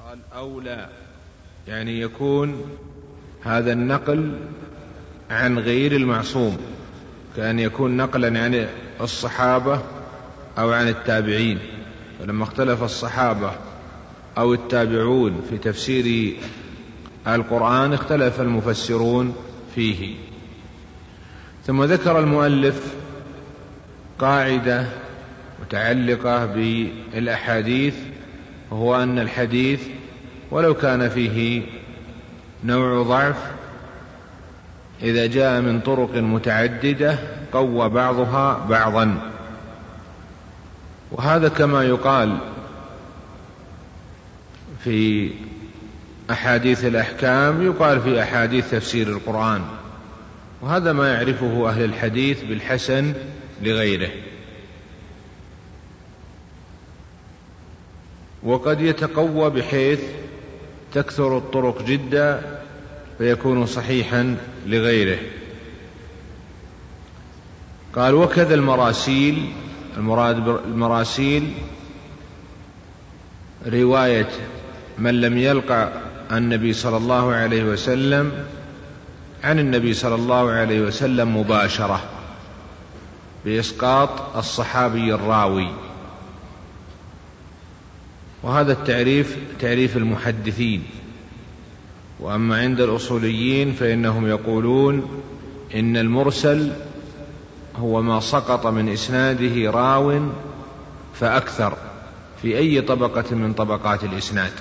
قال أو لا، يعني يكون هذا النقل عن غير المعصوم، كأن يكون نقلا عن الصحابة أو عن التابعين. ولما اختلف الصحابة أو التابعون في تفسير القرآن اختلف المفسرون فيه. ثم ذكر المؤلف قاعدة متعلقة بالأحاديث، وهو أن الحديث ولو كان فيه نوع ضعف إذا جاء من طرق متعددة قوى بعضها بعضا. وهذا كما يقال في أحاديث الأحكام يقال في أحاديث تفسير القرآن، وهذا ما يعرفه أهل الحديث بالحسن لغيره. وقد يتقوى بحيث تكثر الطرق جدا فيكون صحيحا لغيره. قال وكذا المراسيل، المراد بالمراسيل رواية من لم يلقى النبي صلى الله عليه وسلم عن النبي صلى الله عليه وسلم مباشرة بإسقاط الصحابي الراوي. وهذا التعريف تعريف المحدثين. وأما عند الأصوليين فإنهم يقولون إن المرسل هو ما سقط من إسناده راو فأكثر في أي طبقة من طبقات الإسناد.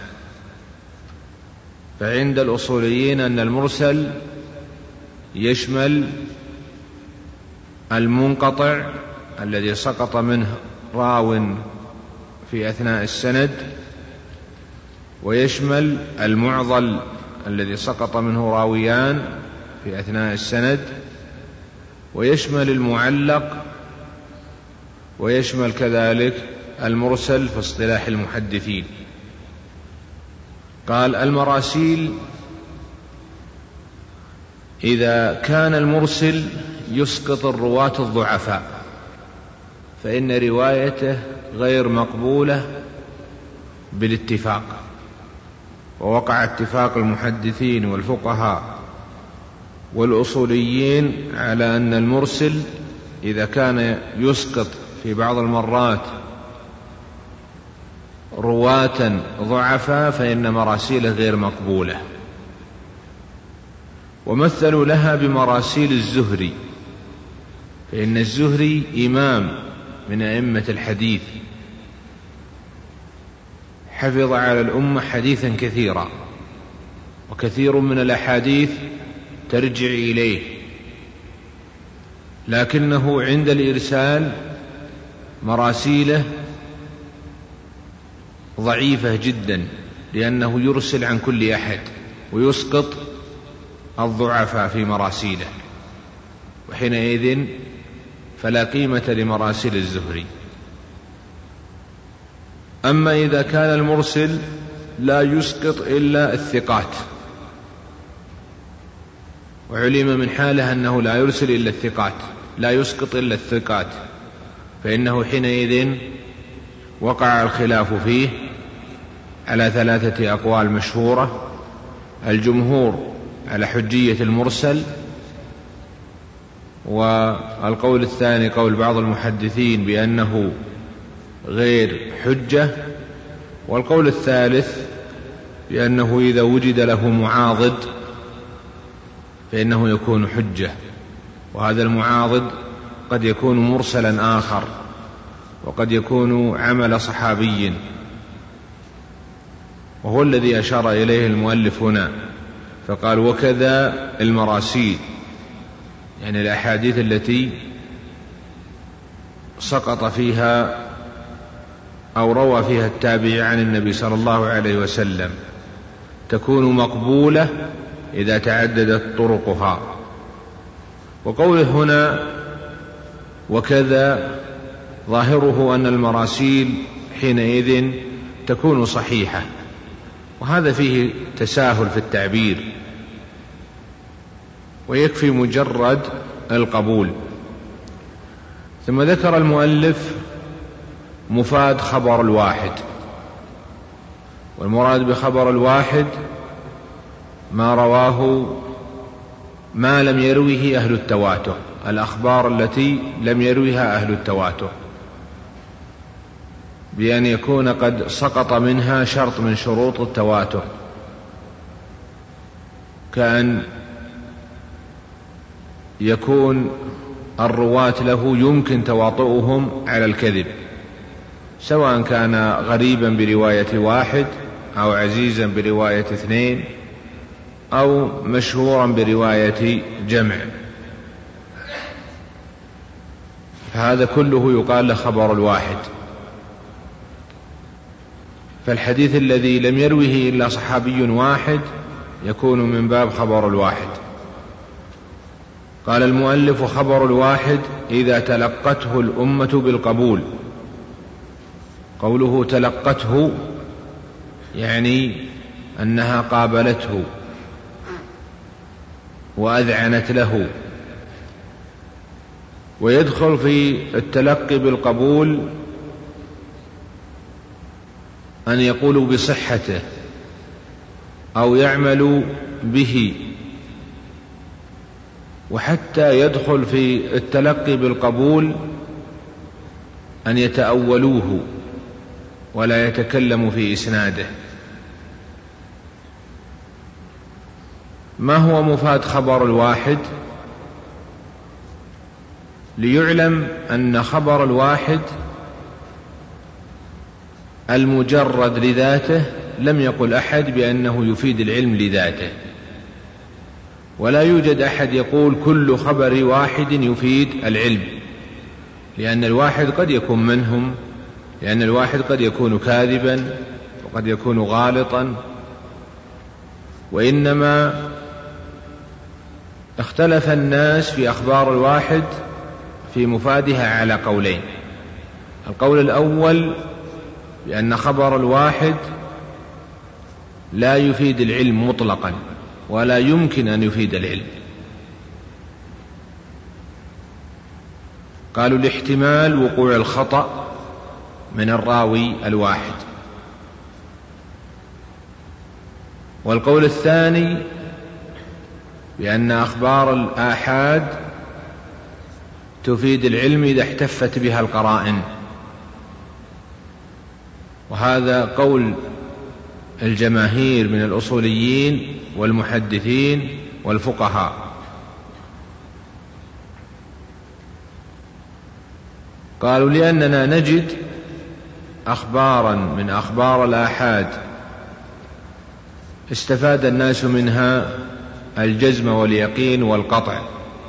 فعند الأصوليين أن المرسل يشمل المنقطع الذي سقط منه راو في أثناء السند، ويشمل المعضل الذي سقط منه راويان في أثناء السند، ويشمل المعلق، ويشمل كذلك المرسل في اصطلاح المحدثين. قال المراسيل إذا كان المرسل يسقط الرواة الضعفاء فإن روايته غير مقبولة بالاتفاق. ووقع اتفاق المحدثين والفقهاء والأصوليين على أن المرسل إذا كان يسقط في بعض المرات رواة ضعفاء فإن مراسيله غير مقبولة. ومثلوا لها بمراسيل الزهري، فإن الزهري إمام من أئمة الحديث، حفظ على الأمة حديثا كثيرا، وكثير من الأحاديث ترجع إليه، لكنه عند الإرسال مراسيله ضعيفة جدا، لأنه يرسل عن كل أحد ويسقط الضعفاء في مراسيله، وحينئذ فلا قيمة لمراسيل الزهري. أما إذا كان المرسل لا يسقط إلا الثقات، وعلم من حاله أنه لا يرسل إلا الثقات، لا يسقط إلا الثقات، فإنه حينئذ وقع الخلاف فيه على 3 أقوال مشهورة: الجمهور على حجية المرسل، والقول الثاني قول بعض المحدثين بأنه غير حجة، والقول الثالث بأنه إذا وجد له معاضد فإنه يكون حجة. وهذا المعاضد قد يكون مرسلا آخر، وقد يكون عمل صحابي، وهو الذي أشار إليه المؤلف هنا، فقال وكذا المراسيل، يعني الأحاديث التي سقط فيها أو روى فيها التابع عن النبي صلى الله عليه وسلم تكون مقبولة إذا تعددت طرقها. وقوله هنا وكذا ظاهره أن المراسيل حينئذ تكون صحيحة، وهذا فيه تساهل في التعبير، ويكفي مجرد القبول. ثم ذكر المؤلف مفاد خبر الواحد، والمراد بخبر الواحد ما رواه ما لم يروه أهل التواتر، الأخبار التي لم يروها أهل التواتر، بأن يكون قد سقط منها شرط من شروط التواتر، كأن يكون الرواة له يمكن تواطؤهم على الكذب، سواء كان غريبا برواية واحد أو عزيزا برواية اثنين أو مشهورا برواية جمع، فهذا كله يقال له خبر الواحد. فالحديث الذي لم يروه إلا صحابي واحد يكون من باب خبر الواحد. قال المؤلف: خبر الواحد إذا تلقته الأمة بالقبول. قوله تلقته يعني أنها قابلته وأذعنت له. ويدخل في التلقي بالقبول أن يقولوا بصحته أو يعملوا به، وحتى يدخل في التلقي بالقبول أن يتأولوه ولا يتكلموا في إسناده. ما هو مفاد خبر الواحد؟ ليعلم أن خبر الواحد المجرد لذاته لم يقل أحد بأنه يفيد العلم لذاته، ولا يوجد أحد يقول كل خبر واحد يفيد العلم، لأن الواحد قد يكون منهم، لأن الواحد قد يكون كاذبا وقد يكون غالطا. وإنما اختلف الناس في أخبار الواحد في مفادها على قولين. القول الأول بأن خبر الواحد لا يفيد العلم مطلقا ولا يمكن أن يفيد العلم. قالوا لاحتمال وقوع الخطأ من الراوي الواحد. والقول الثاني بأن أخبار الآحاد تفيد العلم إذا احتفت بها القرائن، وهذا قول الجماهير من الأصوليين والمحدثين والفقهاء. قالوا لأننا نجد أخبارا من أخبار الآحاد استفاد الناس منها الجزم واليقين والقطع،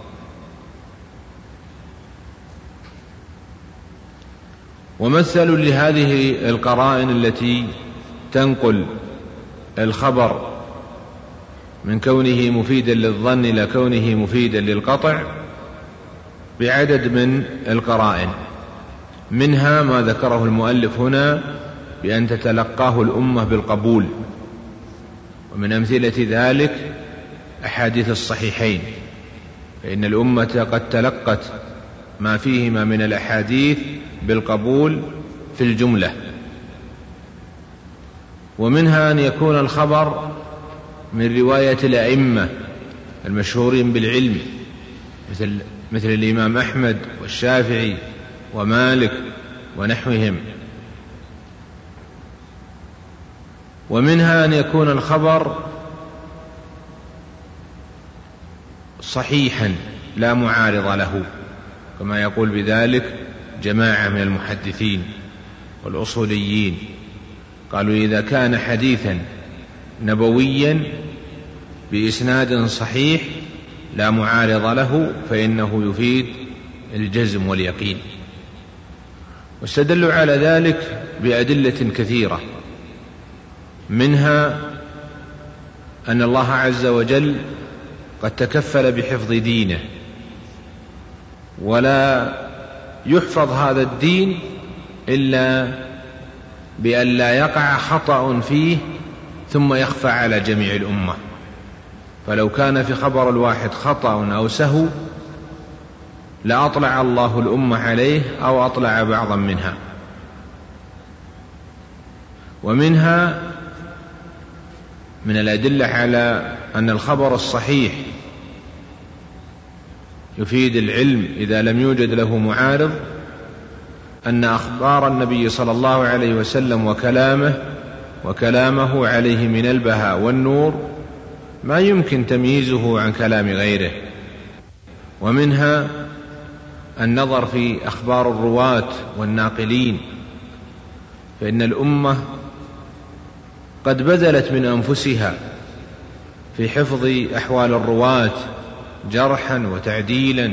ومثلوا لهذه القرائن التي تنقل الخبر من كونه مفيدا للظن إلى كونه مفيدا للقطع بعدد من القرائن، منها ما ذكره المؤلف هنا بأن تتلقاه الأمة بالقبول. ومن أمثلة ذلك أحاديث الصحيحين، فإن الأمة قد تلقت ما فيهما من الأحاديث بالقبول في الجملة. ومنها أن يكون الخبر من رواية الأئمة المشهورين بالعلم مثل الإمام أحمد والشافعي ومالك ونحوهم. ومنها أن يكون الخبر صحيحا لا معارض له، كما يقول بذلك جماعة من المحدثين والأصوليين. قالوا إذا كان حديثا نبويا بإسناد صحيح لا معارض له فإنه يفيد الجزم واليقين. واستدلوا على ذلك بأدلة كثيرة، منها أن الله عز وجل قد تكفل بحفظ دينه، ولا يحفظ هذا الدين إلا بأن لا يقع خطأ فيه ثم يخفى على جميع الأمة. فلو كان في خبر الواحد خطأ أو سهو لأطلع الله الأمة عليه أو أطلع بعضا منها. ومنها من الأدلة على أن الخبر الصحيح يفيد العلم إذا لم يوجد له معارض أن أخبار النبي صلى الله عليه وسلم وكلامه عليه من البهاء والنور ما يمكن تمييزه عن كلام غيره. ومنها النظر في أخبار الرواة والناقلين، فإن الأمة قد بذلت من أنفسها في حفظ أحوال الرواة جرحا وتعديلا،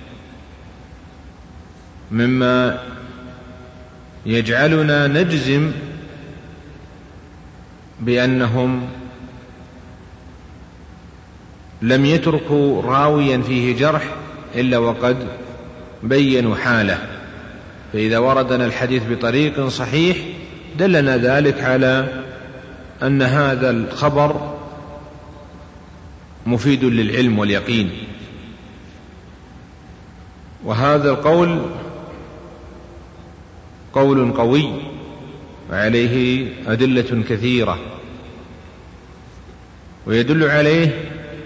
مما يجعلنا نجزم بأنهم لم يتركوا راويا فيه جرح إلا وقد بينوا حاله. فإذا وردنا الحديث بطريق صحيح دلنا ذلك على أن هذا الخبر مفيد للعلم واليقين. وهذا القول قول قوي وعليه أدلة كثيرة، ويدل عليه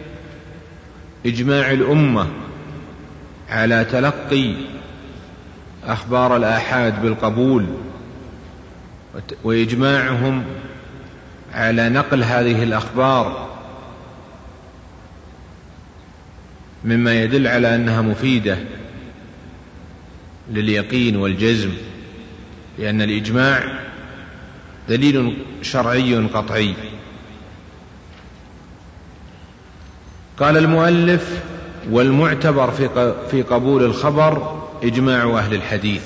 إجماع الأمة على تلقي أخبار الآحاد بالقبول، وإجماعهم على نقل هذه الأخبار، مما يدل على أنها مفيدة لليقين والجزم، لأن الإجماع دليل شرعي قطعي. قال المؤلف: والمعتبر في قبول الخبر إجماع أهل الحديث.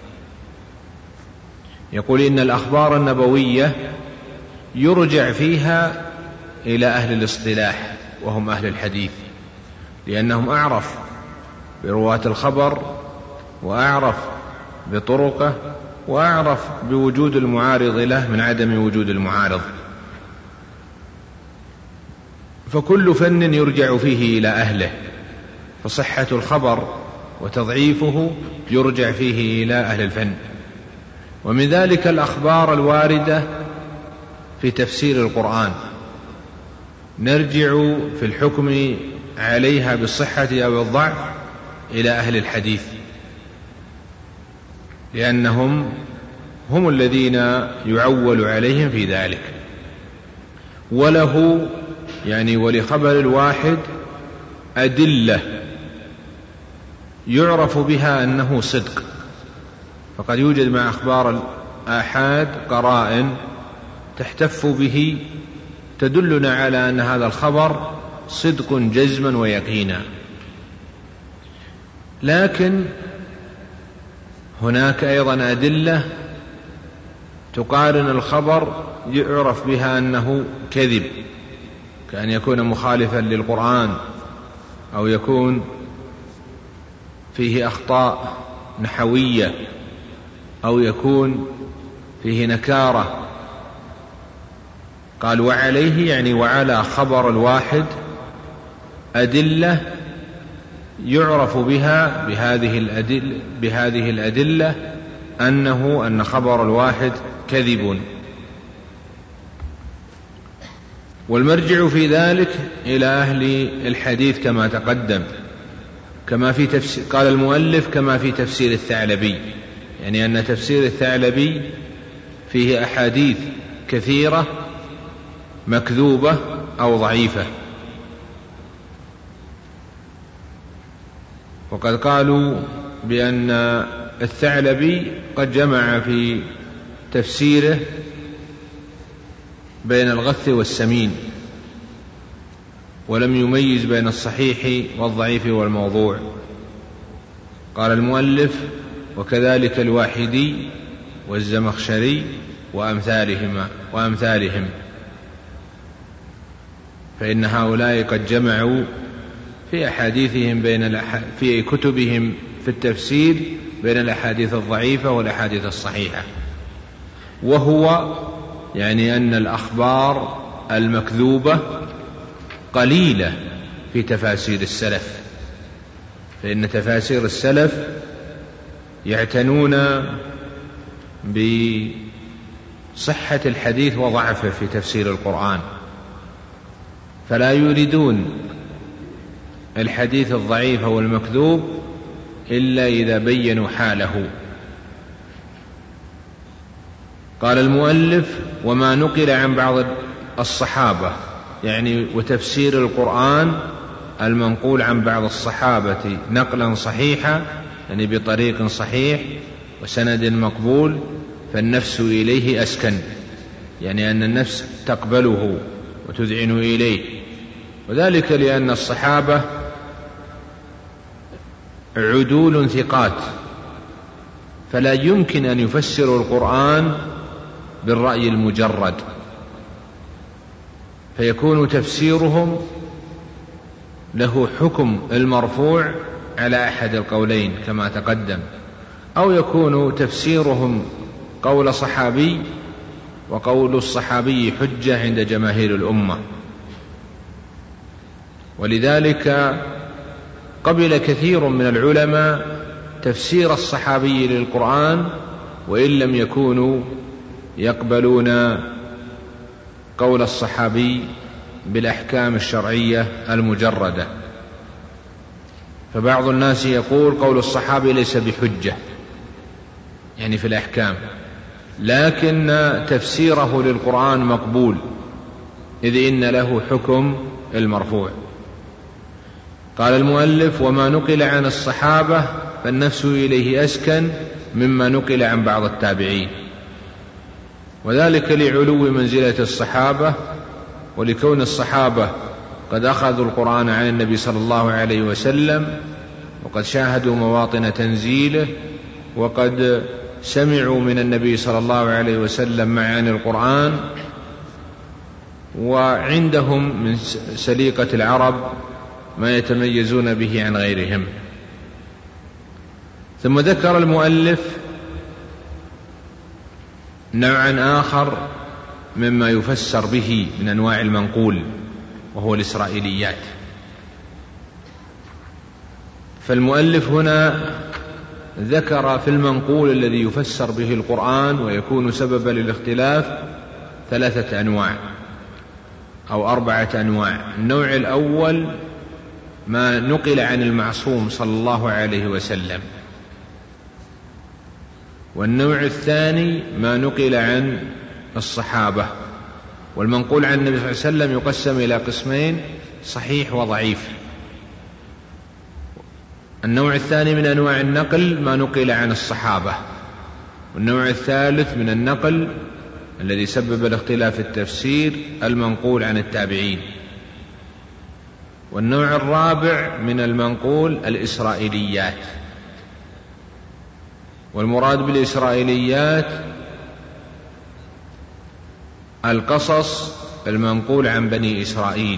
يقول إن الأخبار النبوية يرجع فيها إلى أهل الاصطلاح وهم أهل الحديث، لأنهم أعرف برواة الخبر وأعرف بطرقه وأعرف بوجود المعارض له من عدم وجود المعارض. فكل فن يرجع فيه إلى أهله، فصحة الخبر وتضعيفه يرجع فيه إلى أهل الفن. ومن ذلك الأخبار الواردة في تفسير القرآن، نرجع في الحكم عليها بالصحة أو الضعف إلى أهل الحديث، لأنهم هم الذين يعول عليهم في ذلك. وله يعني ولخبر الواحد أدلة يعرف بها أنه صدق، فقد يوجد مع أخبار الآحاد قرائن تحتف به تدلنا على أن هذا الخبر صدق جزما ويقينا. لكن هناك أيضا أدلة تقارن الخبر يعرف بها أنه كذب، كأن يكون مخالفا للقرآن، أو يكون فيه أخطاء نحوية، أو يكون فيه نكارة. قال: وعليه يعني وعلى خبر الواحد أدلة يعرف بها بهذه الأدلة أن خبر الواحد كذب. والمرجع في ذلك إلى أهل الحديث كما تقدم، كما في تفسير قال المؤلف كما في تفسير الثعلبي، يعني أن تفسير الثعلبي فيه أحاديث كثيرة مكذوبة أو ضعيفة. وقد قالوا بأن الثعلبي قد جمع في تفسيره بين الغث والسمين، ولم يميز بين الصحيح والضعيف والموضوع. قال المؤلف: وكذلك الواحدي والزمخشري وأمثالهم، فإن هؤلاء قد جمعوا في أحاديثهم في كتبهم في التفسير بين الأحاديث الضعيفة والأحاديث الصحيحة. وهو يعني أن الأخبار المكذوبة قليلة في تفاسير السلف، فإن تفاسير السلف يعتنون بصحة الحديث وضعفه في تفسير القرآن، فلا يريدون الحديث الضعيف أو المكذوب إلا إذا بينوا حاله. قال المؤلف: وما نقل عن بعض الصحابة، يعني وتفسير القرآن المنقول عن بعض الصحابة نقلا صحيحا، يعني بطريق صحيح وسند مقبول، فالنفس إليه أسكن، يعني أن النفس تقبله وتذعن إليه، وذلك لأن الصحابة عدول ثقات، فلا يمكن أن يفسروا القرآن بالرأي المجرد، فيكون تفسيرهم له حكم المرفوع على أحد القولين كما تقدم، أو يكون تفسيرهم قول صحابي، وقول الصحابي حجة عند جماهير الأمة. ولذلك قبل كثير من العلماء تفسير الصحابي للقرآن، وإن لم يكونوا يقبلون قول الصحابي بالأحكام الشرعية المجردة. فبعض الناس يقول قول الصحابي ليس بحجة يعني في الأحكام، لكن تفسيره للقرآن مقبول، إذ إن له حكم المرفوع. قال المؤلف: وما نقل عن الصحابة فالنفس إليه أسكن مما نقل عن بعض التابعين، وذلك لعلو منزلة الصحابة، ولكون الصحابة قد أخذوا القرآن عن النبي صلى الله عليه وسلم، وقد شاهدوا مواطن تنزيله، وقد سمعوا من النبي صلى الله عليه وسلم معاني القرآن، وعندهم من سليقة العرب ما يتميزون به عن غيرهم. ثم ذكر المؤلف نوعا آخر مما يفسر به من أنواع المنقول، وهو الإسرائيليات. فالمؤلف هنا ذكر في المنقول الذي يفسر به القرآن ويكون سببا للاختلاف 3 أنواع أو 4 أنواع. النوع الأول ما نقل عن المعصوم صلى الله عليه وسلم، والنوع الثاني ما نقل عن الصحابة. والمنقول عن النبي صلى الله عليه وسلم يقسم إلى قسمين: صحيح وضعيف. النوع الثاني من أنواع النقل ما نقل عن الصحابة. والنوع الثالث من النقل الذي سبب الاختلاف التفسير المنقول عن التابعين. والنوع الرابع من المنقول الإسرائيليات. والمراد بالإسرائيليات القصص المنقول عن بني إسرائيل.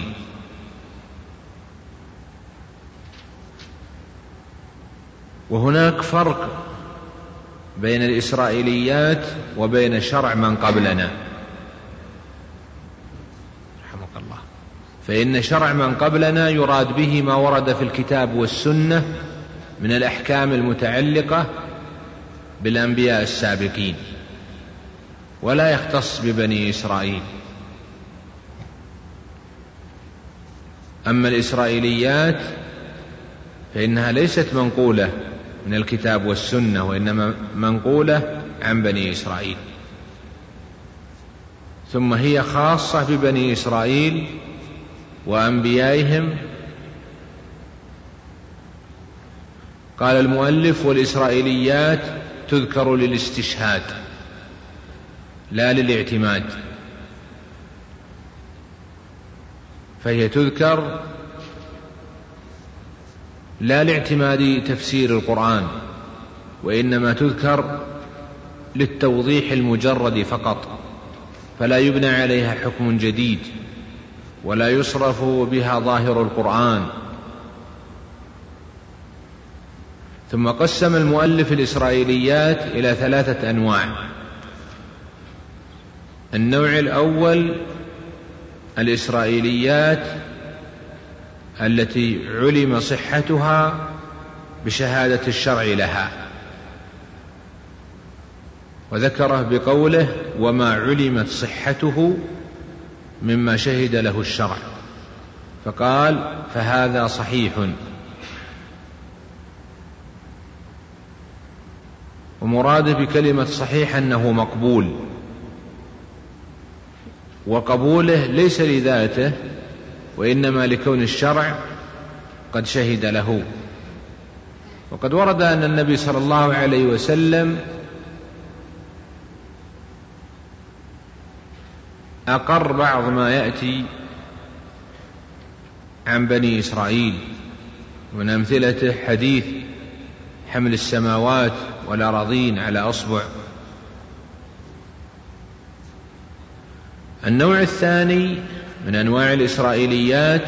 وهناك فرق بين الإسرائيليات وبين شرع من قبلنا رحمك الله. فإن شرع من قبلنا يراد به ما ورد في الكتاب والسنة من الأحكام المتعلقة بالأنبياء السابقين، ولا يختص ببني إسرائيل. أما الإسرائيليات فإنها ليست منقولة من الكتاب والسنة، وإنما منقولة عن بني إسرائيل، ثم هي خاصة ببني إسرائيل وأنبيائهم. قال المؤلف: والإسرائيليات تذكر للاستشهاد لا للاعتماد، فهي تذكر لا لاعتماد تفسير القرآن، وإنما تذكر للتوضيح المجرد فقط، فلا يبنى عليها حكم جديد ولا يصرف بها ظاهر القرآن. ثم قسم المؤلف الإسرائيليات إلى 3 أنواع. النوع الأول الإسرائيليات التي علم صحتها بشهادة الشرع لها، وذكره بقوله: وما علمت صحته مما شهد له الشرع. فقال فهذا صحيح. ومراده بكلمة صحيح أنه مقبول، وقبوله ليس لذاته وإنما لكون الشرع قد شهد له. وقد ورد أن النبي صلى الله عليه وسلم أقر بعض ما يأتي عن بني إسرائيل، ومن أمثلته حديث حمل السماوات والأراضين على أصبع. النوع الثاني من أنواع الإسرائيليات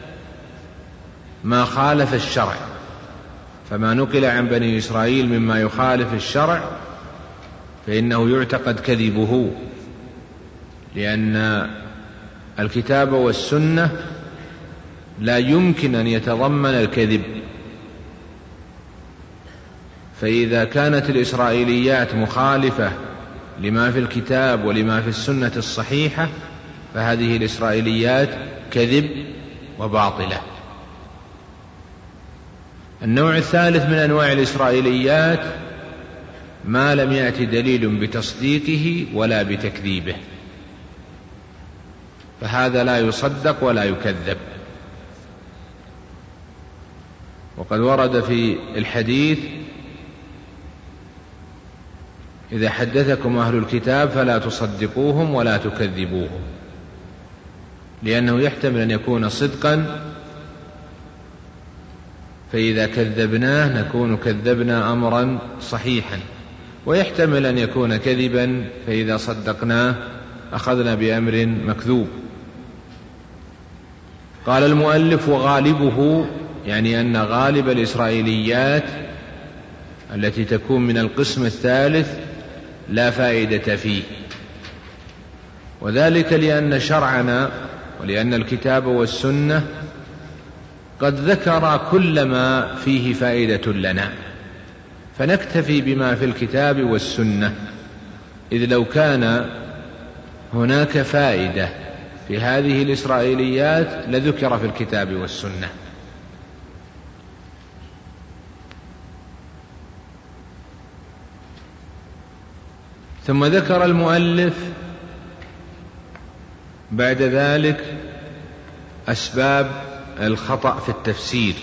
ما خالف الشرع، فما نقل عن بني إسرائيل مما يخالف الشرع فإنه يعتقد كذبه، لأن الكتاب والسنة لا يمكن أن يتضمن الكذب. فإذا كانت الإسرائيليات مخالفة لما في الكتاب ولما في السنة الصحيحة فهذه الإسرائيليات كذب وباطلة. النوع الثالث من أنواع الإسرائيليات ما لم يأتي دليل بتصديقه ولا بتكذيبه، فهذا لا يصدق ولا يكذب. وقد ورد في الحديث إذا حدثكم أهل الكتاب فلا تصدقوهم ولا تكذبوهم، لأنه يحتمل أن يكون صدقا فإذا كذبناه نكون كذبنا أمرا صحيحا، ويحتمل أن يكون كذبا فإذا صدقناه أخذنا بأمر مكذوب. قال المؤلف وغالبه، يعني أن غالب الإسرائيليات التي تكون من القسم الثالث لا فائدة فيه، وذلك لأن شرعنا ولأن الكتاب والسنة قد ذكر كل ما فيه فائدة لنا، فنكتفي بما في الكتاب والسنة، إذ لو كان هناك فائدة في هذه الإسرائيليات لذكر في الكتاب والسنة. ثم ذكر المؤلف بعد ذلك أسباب الخطأ في التفسير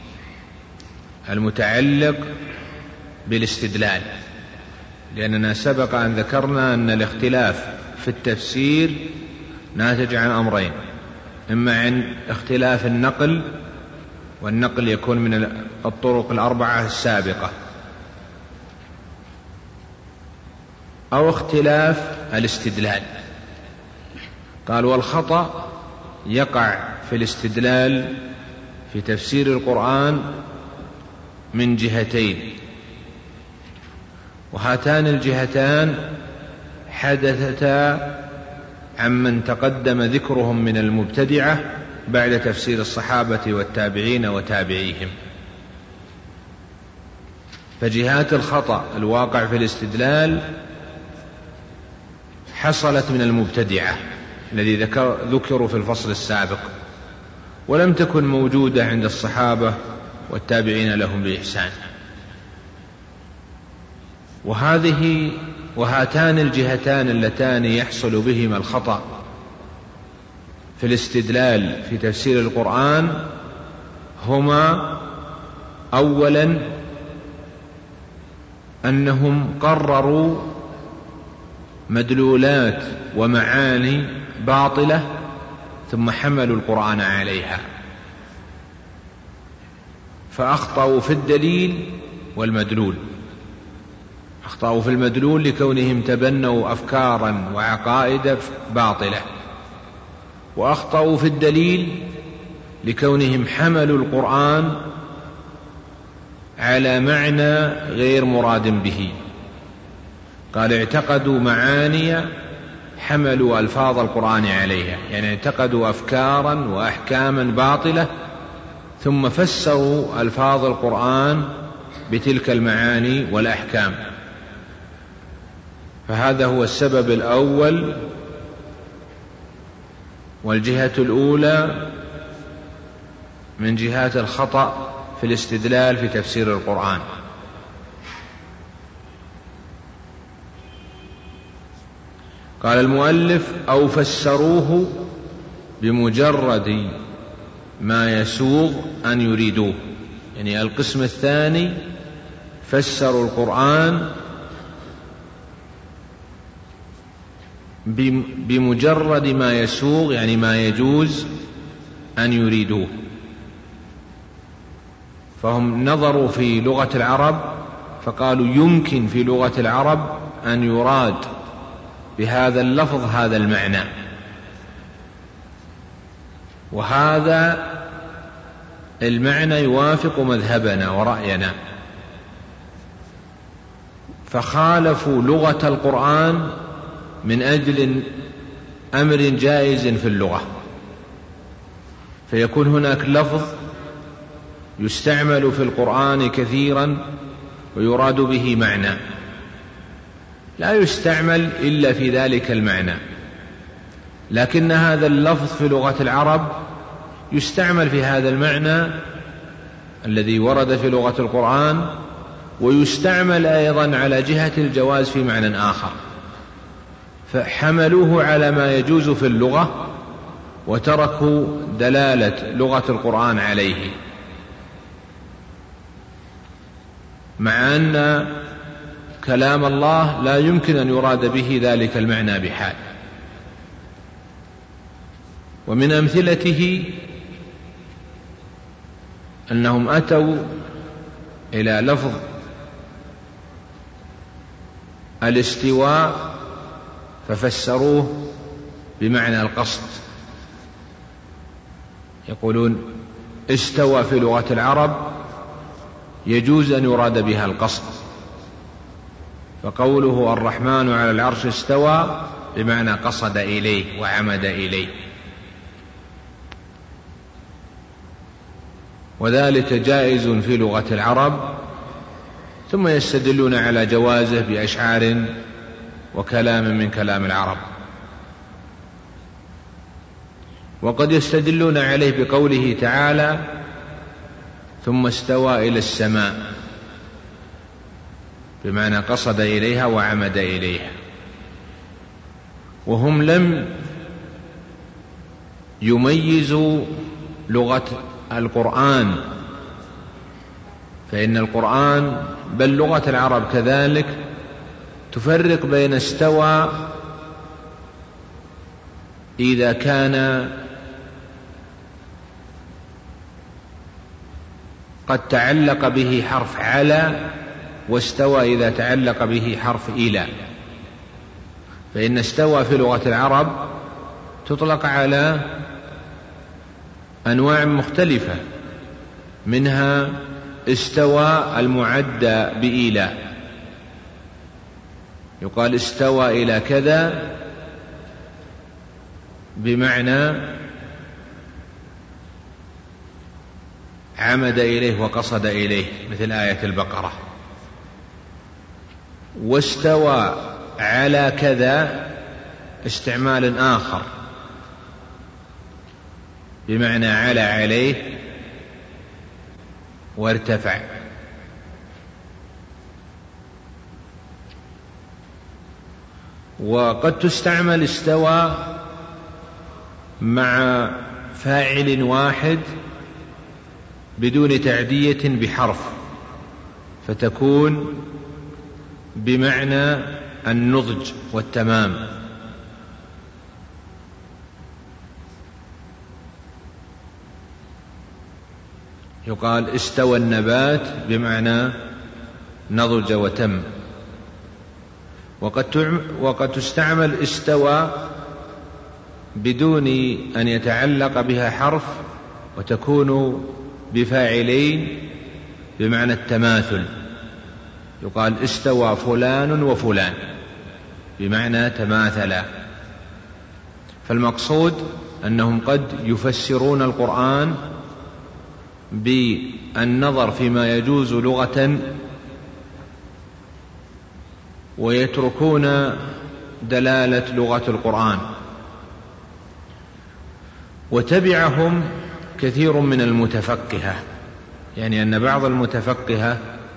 المتعلق بالاستدلال، لأننا سبق أن ذكرنا أن الاختلاف في التفسير ناتج عن أمرين: إما عن اختلاف النقل، والنقل يكون من الطرق الأربعة السابقة، أو اختلاف الاستدلال. قال والخطأ يقع في الاستدلال في تفسير القرآن من جهتين، وهاتان الجهتان حدثتا عمن تقدم ذكرهم من المبتدعة بعد تفسير الصحابة والتابعين وتابعيهم. فجهات الخطأ الواقع في الاستدلال حصلت من المبتدعة الذي ذكروا في الفصل السابق، ولم تكن موجودة عند الصحابة والتابعين لهم بإحسان. وهاتان الجهتان اللتان يحصل بهما الخطأ في الاستدلال في تفسير القرآن هما: أولا أنهم قرروا مدلولات ومعاني باطلة ثم حملوا القرآن عليها، فأخطأوا في الدليل والمدلول. أخطأوا في المدلول لكونهم تبنوا أفكارا وعقائد باطلة، وأخطأوا في الدليل لكونهم حملوا القرآن على معنى غير مراد به. قال اعتقدوا معاني حملوا ألفاظ القرآن عليها، يعني اعتقدوا أفكارا وأحكاما باطلة ثم فسروا ألفاظ القرآن بتلك المعاني والأحكام. فهذا هو السبب الأول. والجهة الأولى من جهات الخطأ في الاستدلال في تفسير القرآن. قال المؤلف: أو فسروه بمجرد ما يسوغ أن يريدوه. يعني القسم الثاني فسروا القرآن بمجرد ما يسوغ، يعني ما يجوز أن يريدوه. فهم نظروا في لغة العرب فقالوا يمكن في لغة العرب أن يراد بهذا اللفظ هذا المعنى، وهذا المعنى يوافق مذهبنا ورأينا، فخالفوا لغة القرآن من أجل أمر جائز في اللغة. فيكون هناك لفظ يستعمل في القرآن كثيرا ويراد به معنى لا يستعمل إلا في ذلك المعنى، لكن هذا اللفظ في لغة العرب يستعمل في هذا المعنى الذي ورد في لغة القرآن، ويستعمل أيضا على جهة الجواز في معنى آخر، فحملوه على ما يجوز في اللغة وتركوا دلالة لغة القرآن عليه، مع أن كلام الله لا يمكن أن يراد به ذلك المعنى بحال. ومن أمثلته أنهم أتوا إلى لفظ الاستواء ففسروه بمعنى القصد. يقولون استوى في لغة العرب يجوز أن يراد بها القصد، فقوله الرحمن على العرش استوى بمعنى قصد إليه وعمد إليه، وذلك جائز في لغة العرب، ثم يستدلون على جوازه بأشعار وكلام من كلام العرب. وقد يستدلون عليه بقوله تعالى ثم استوى إلى السماء بمعنى قصد إليها وعمد إليها، وهم لم يميزوا لغة القرآن، فإن القرآن بل لغة العرب كذلك تفرق بين استوى إذا كان قد تعلق به حرف على، واستوى إذا تعلق به حرف إلى. فإن استوى في لغة العرب تطلق على أنواع مختلفة، منها استوى المعدى بإلى، يقال استوى إلى كذا بمعنى عمد إليه وقصد إليه، مثل آية البقرة. واستوى على كذا استعمال آخر بمعنى على عليه وارتفع. وقد تستعمل استوى مع فاعل واحد بدون تعدية بحرف، فتكون بمعنى النضج والتمام. يقال استوى النبات بمعنى نضج وتم. وقد تستعمل استوى بدون أن يتعلق بها حرف، وتكون بفاعلين بمعنى التماثل، يقال استوى فلان وفلان بمعنى تماثلا. فالمقصود أنهم قد يفسرون القرآن بالنظر فيما يجوز لغة، ويتركون دلالة لغة القرآن. وتبعهم كثير من المتفقهة، يعني أن بعض المتفقهة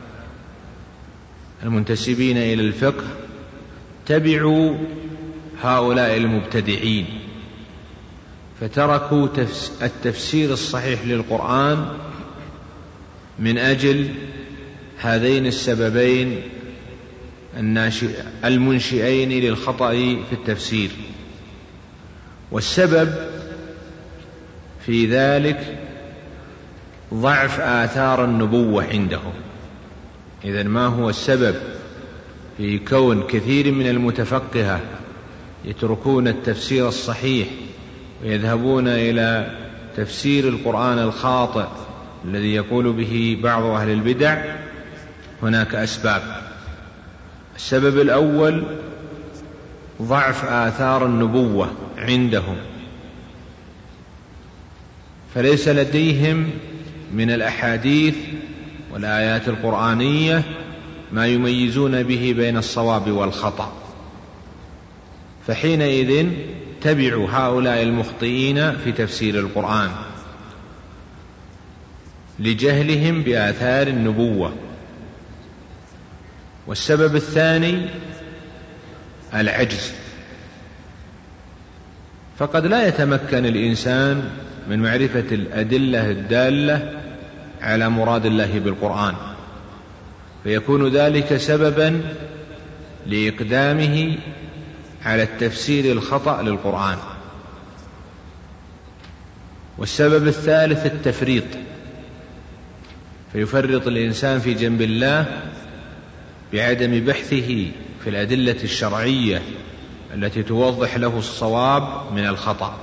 المنتسبين إلى الفقه تبعوا هؤلاء المبتدعين، فتركوا التفسير الصحيح للقرآن من أجل هذين السببين المنشئين للخطأ في التفسير. والسبب في ذلك ضعف آثار النبوة عندهم. إذن ما هو السبب في كون كثير من المتفقهة يتركون التفسير الصحيح ويذهبون إلى تفسير القرآن الخاطئ الذي يقول به بعض أهل البدع؟ هناك أسباب. السبب الأول ضعف آثار النبوة عندهم، فليس لديهم من الأحاديث والآيات القرآنية ما يميزون به بين الصواب والخطأ، فحينئذ تبعوا هؤلاء المخطئين في تفسير القرآن لجهلهم بآثار النبوة. والسبب الثاني العجز، فقد لا يتمكن الإنسان من معرفة الأدلة الدالة على مراد الله بالقرآن، فيكون ذلك سببا لإقدامه على التفسير الخطأ للقرآن. والسبب الثالث التفريط، فيفرط الإنسان في جنب الله بعدم بحثه في الأدلة الشرعية التي توضح له الصواب من الخطأ.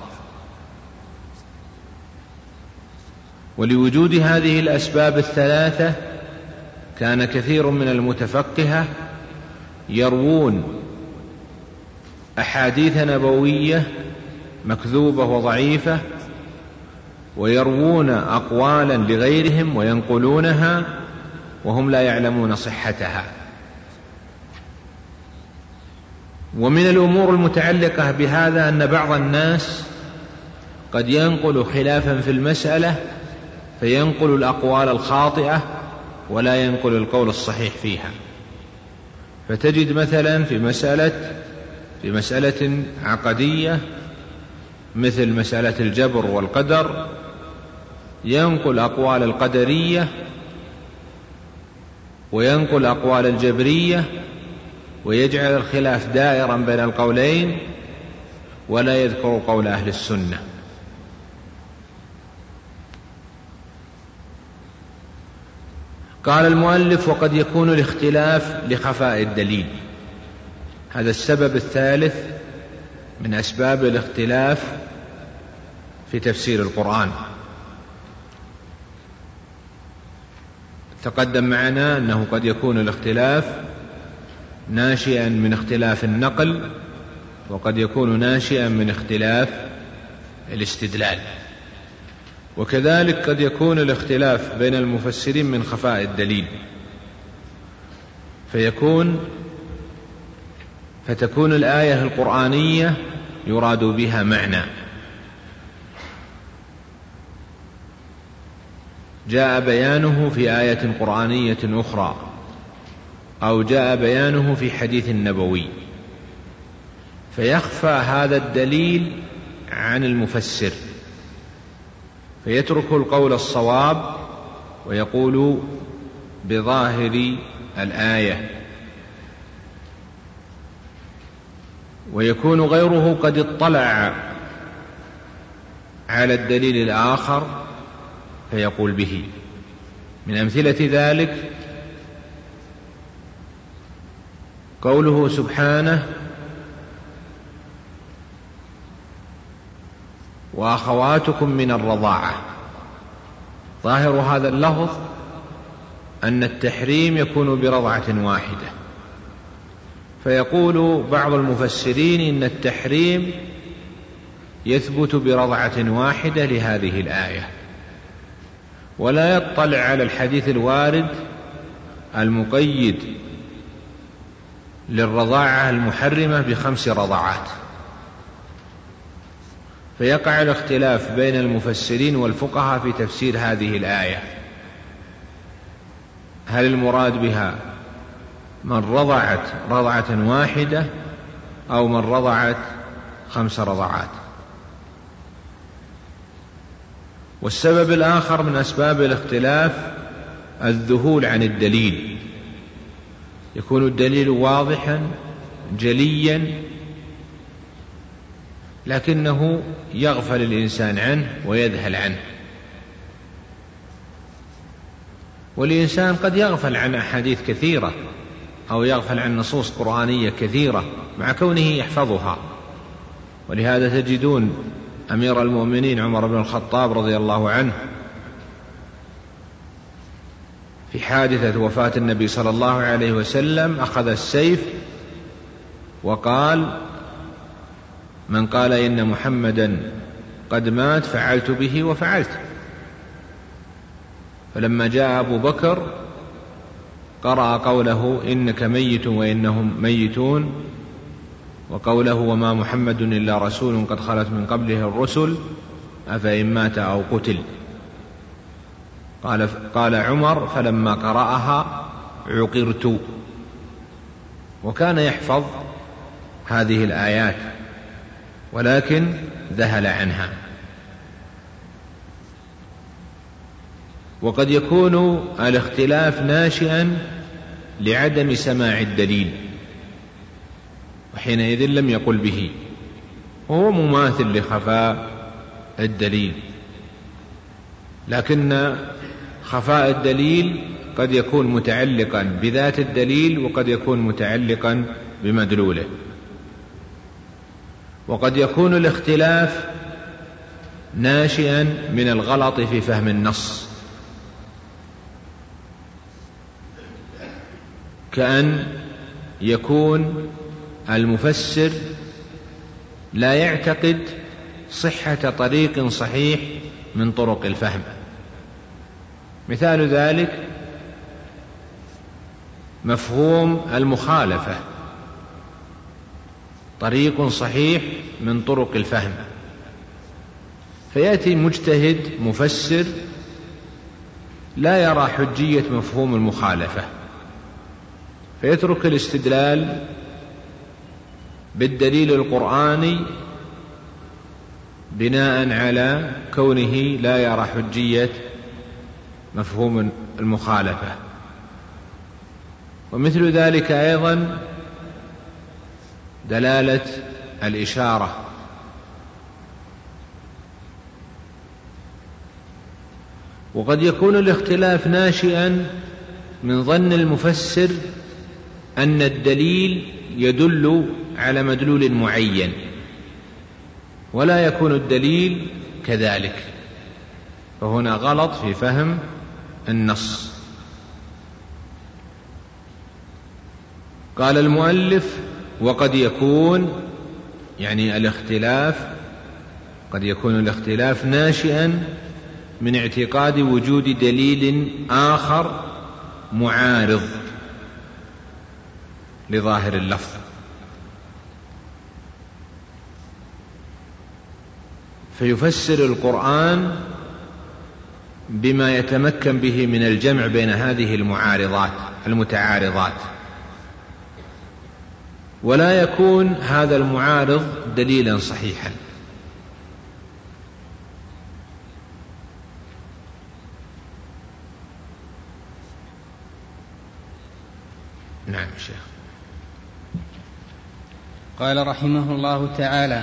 ولوجود هذه الأسباب الثلاثة كان كثير من المتفقهة يروون أحاديث نبوية مكذوبة وضعيفة، ويروون أقوالا لغيرهم وينقلونها وهم لا يعلمون صحتها. ومن الأمور المتعلقة بهذا أن بعض الناس قد ينقل خلافا في المسألة، فينقل الأقوال الخاطئة ولا ينقل القول الصحيح فيها. فتجد مثلا في مسألة عقدية مثل مسألة الجبر والقدر ينقل أقوال القدرية وينقل أقوال الجبرية ويجعل الخلاف دائرا بين القولين ولا يذكر قول أهل السنة. قال المؤلف: وقد يكون الاختلاف لخفاء الدليل. هذا السبب الثالث من أسباب الاختلاف في تفسير القرآن. تقدم معنا أنه قد يكون الاختلاف ناشئا من اختلاف النقل، وقد يكون ناشئا من اختلاف الاستدلال، وكذلك قد يكون الاختلاف بين المفسرين من خفاء الدليل، فتكون الآية القرآنية يراد بها معنى جاء بيانه في آية قرآنية أخرى، أو جاء بيانه في حديث نبوي، فيخفى هذا الدليل عن المفسر، فيترك القول الصواب ويقول بظاهر الآية، ويكون غيره قد اطلع على الدليل الآخر فيقول به. من أمثلة ذلك قوله سبحانه: وأخواتكم من الرضاعة. ظاهر هذا اللفظ أن التحريم يكون برضعة واحدة، فيقول بعض المفسرين إن التحريم يثبت برضعة واحدة لهذه الآية، ولا يطلع على الحديث الوارد المقيد للرضاعة المحرمة ب5 رضعات، فيقع الاختلاف بين المفسرين والفقهاء في تفسير هذه الآية، هل المراد بها من رضعت رضعة واحدة أو من رضعت 5 رضعات. والسبب الآخر من أسباب الاختلاف الذهول عن الدليل، يكون الدليل واضحا جليا لكنه يغفل الإنسان عنه ويذهل عنه. والإنسان قد يغفل عن أحاديث كثيرة أو يغفل عن نصوص قرآنية كثيرة مع كونه يحفظها. ولهذا تجدون أمير المؤمنين عمر بن الخطاب رضي الله عنه في حادثة وفاة النبي صلى الله عليه وسلم أخذ السيف وقال: من قال إن محمدا قد مات فعلت به وفعلت. فلما جاء أبو بكر قرأ قوله: إنك ميت وإنهم ميتون، وقوله: وما محمد إلا رسول قد خلت من قبله الرسل أفإن مات أو قتل. قال عمر: فلما قرأها عقرت. وكان يحفظ هذه الآيات ولكن ذهل عنها. وقد يكون الاختلاف ناشئا لعدم سماع الدليل، وحينئذ لم يقل به، وهو مماثل لخفاء الدليل. لكن خفاء الدليل قد يكون متعلقا بذات الدليل وقد يكون متعلقا بمدلوله. وقد يكون الاختلاف ناشئا من الغلط في فهم النص، كأن يكون المفسر لا يعتقد صحة طريق صحيح من طرق الفهم. مثال ذلك مفهوم المخالفة، طريق صحيح من طرق الفهم، فيأتي مجتهد مفسر لا يرى حجية مفهوم المخالفة، فيترك الاستدلال بالدليل القرآني بناء على كونه لا يرى حجية مفهوم المخالفة. ومثل ذلك أيضا دلالة الإشارة، وقد يكون الاختلاف ناشئا من ظن المفسر أن الدليل يدل على مدلول معين ولا يكون الدليل كذلك، فهنا غلط في فهم النص. قال المؤلف: وقد يكون، يعني الاختلاف قد يكون الاختلاف ناشئا من اعتقاد وجود دليل آخر معارض لظاهر اللفظ، فيفسر القرآن بما يتمكن به من الجمع بين هذه المتعارضات، ولا يكون هذا المعارض دليلا صحيحا. نعم شيخ. قال رحمه الله تعالى: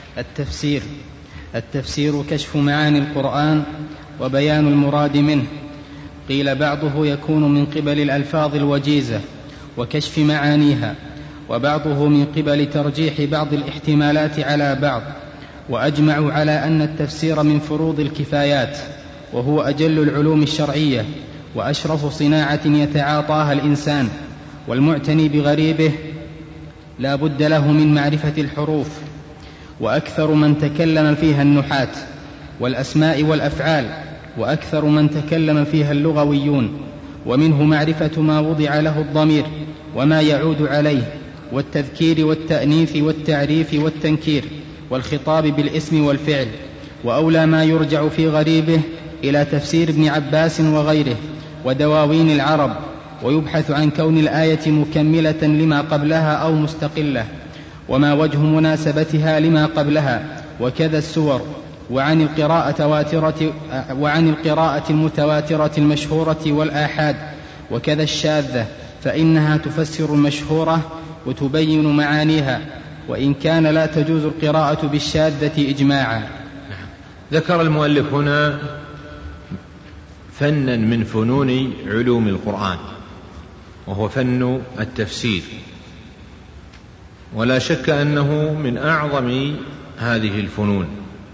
التفسير كشف معاني القرآن وبيان المراد منه. قيل بعضه يكون من قبل الألفاظ الوجيزة وكشف معانيها، وبعضه من قبل ترجيح بعض الاحتمالات على بعض. وأجمعوا على أن التفسير من فروض الكفايات، وهو أجل العلوم الشرعية وأشرف صناعة يتعاطاها الإنسان، والمعتني بغريبه لا بد له من معرفة الحروف، وأكثر من تكلم فيها النحاة، والأسماء والأفعال، وأكثر من تكلم فيها اللغويون. ومنه معرفة ما وضع له الضمير وما يعود عليه، والتذكير والتأنيث والتعريف والتنكير، والخطاب بالاسم والفعل، وأولى ما يرجع في غريبه إلى تفسير ابن عباس وغيره ودواوين العرب، ويبحث عن كون الآية مكملة لما قبلها أو مستقلة، وما وجه مناسبتها لما قبلها، وكذا السور، وعن القراءة المتواترة المشهورة والآحاد، وكذا الشاذة، فإنها تفسر المشهورة وتبين معانيها، وإن كان لا تجوز القراءة بالشاذة إجماعا. ذكر المؤلف هنا فنا من فنون علوم القرآن، وهو فن التفسير، ولا شك أنه من أعظم هذه الفنون.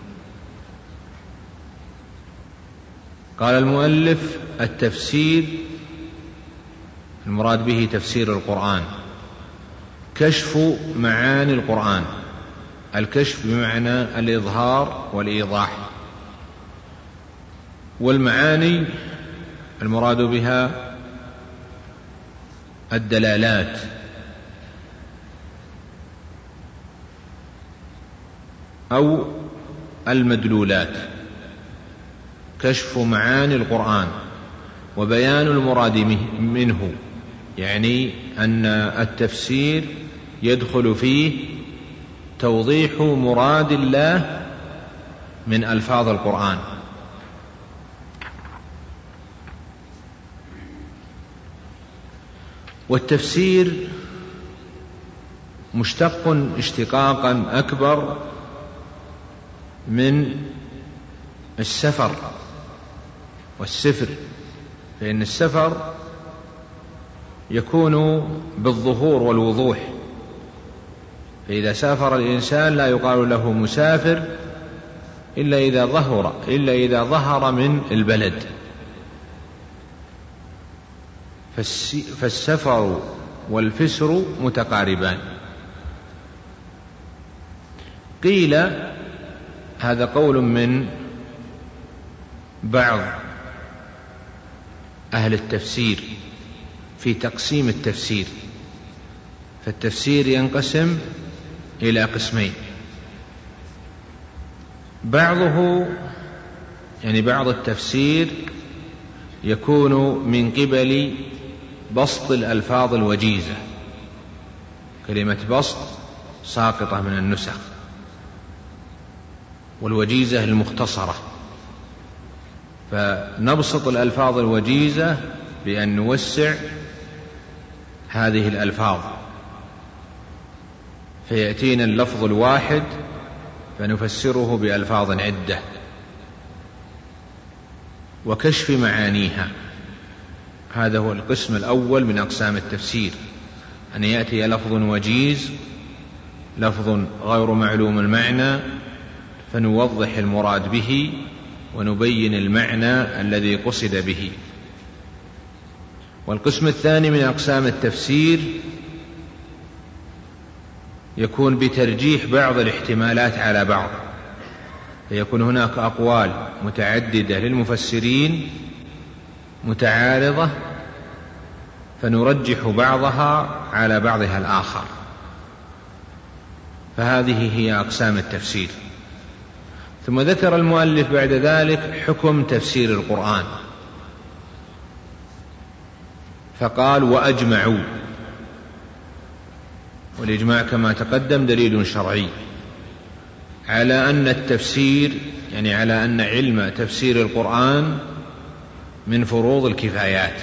قال المؤلف: التفسير المراد به تفسير القرآن، كشف معاني القرآن. الكشف بمعنى الإظهار والإيضاح، والمعاني المراد بها الدلالات أو المدلولات. كشف معاني القرآن وبيان المراد منه، يعني أن التفسير يدخل فيه توضيح مراد الله من ألفاظ القرآن. والتفسير مشتق اشتقاقا أكبر من السفر والسفر، فإن السفر يكون بالظهور والوضوح، فإذا سافر الإنسان لا يقال له مسافر إلا إذا ظهر من البلد. فالسفر والفسر متقاربان. قيل هذا قول من بعض أهل التفسير في تقسيم التفسير، فالتفسير ينقسم إلى قسمين: بعضه يعني بعض التفسير يكون من قبل بسط الألفاظ الوجيزة، كلمة بسط ساقطة من النسخ، والوجيزة المختصرة، فنبسط الألفاظ الوجيزة بأن نوسع هذه الألفاظ، فيأتينا اللفظ الواحد فنفسره بألفاظ عدة. وكشف معانيها، هذا هو القسم الأول من أقسام التفسير، أن يأتي لفظ وجيز، لفظ غير معلوم المعنى، فنوضح المراد به ونبين المعنى الذي قصد به. والقسم الثاني من أقسام التفسير يكون بترجيح بعض الاحتمالات على بعض، فيكون هناك أقوال متعددة للمفسرين متعارضة، فنرجح بعضها على بعضها الآخر. فهذه هي أقسام التفسير. ثم ذكر المؤلف بعد ذلك حكم تفسير القرآن، فقال: وأجمعوا. والإجماع كما تقدم دليل شرعي على أن التفسير، يعني على أن علم تفسير القرآن من فروض الكفايات،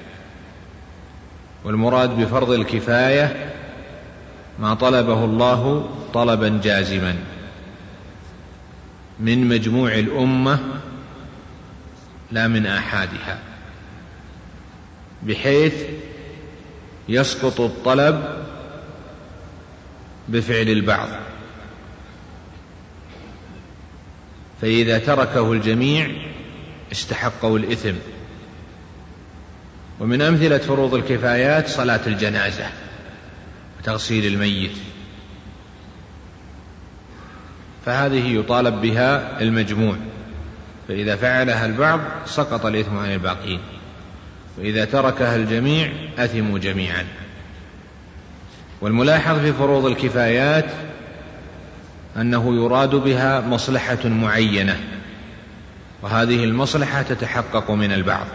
والمراد بفرض الكفاية ما طلبه الله طلبا جازما من مجموع الأمة لا من آحادها، بحيث يسقط الطلب بفعل البعض، فإذا تركه الجميع استحقوا الإثم. ومن أمثلة فروض الكفايات صلاة الجنازة وتغسيل الميت، فهذه يطالب بها المجموع، فإذا فعلها البعض سقط الإثم عن الباقين، وإذا تركها الجميع أثموا جميعا. والملاحظ في فروض الكفايات أنه يراد بها مصلحة معينة، وهذه المصلحة تتحقق من البعض.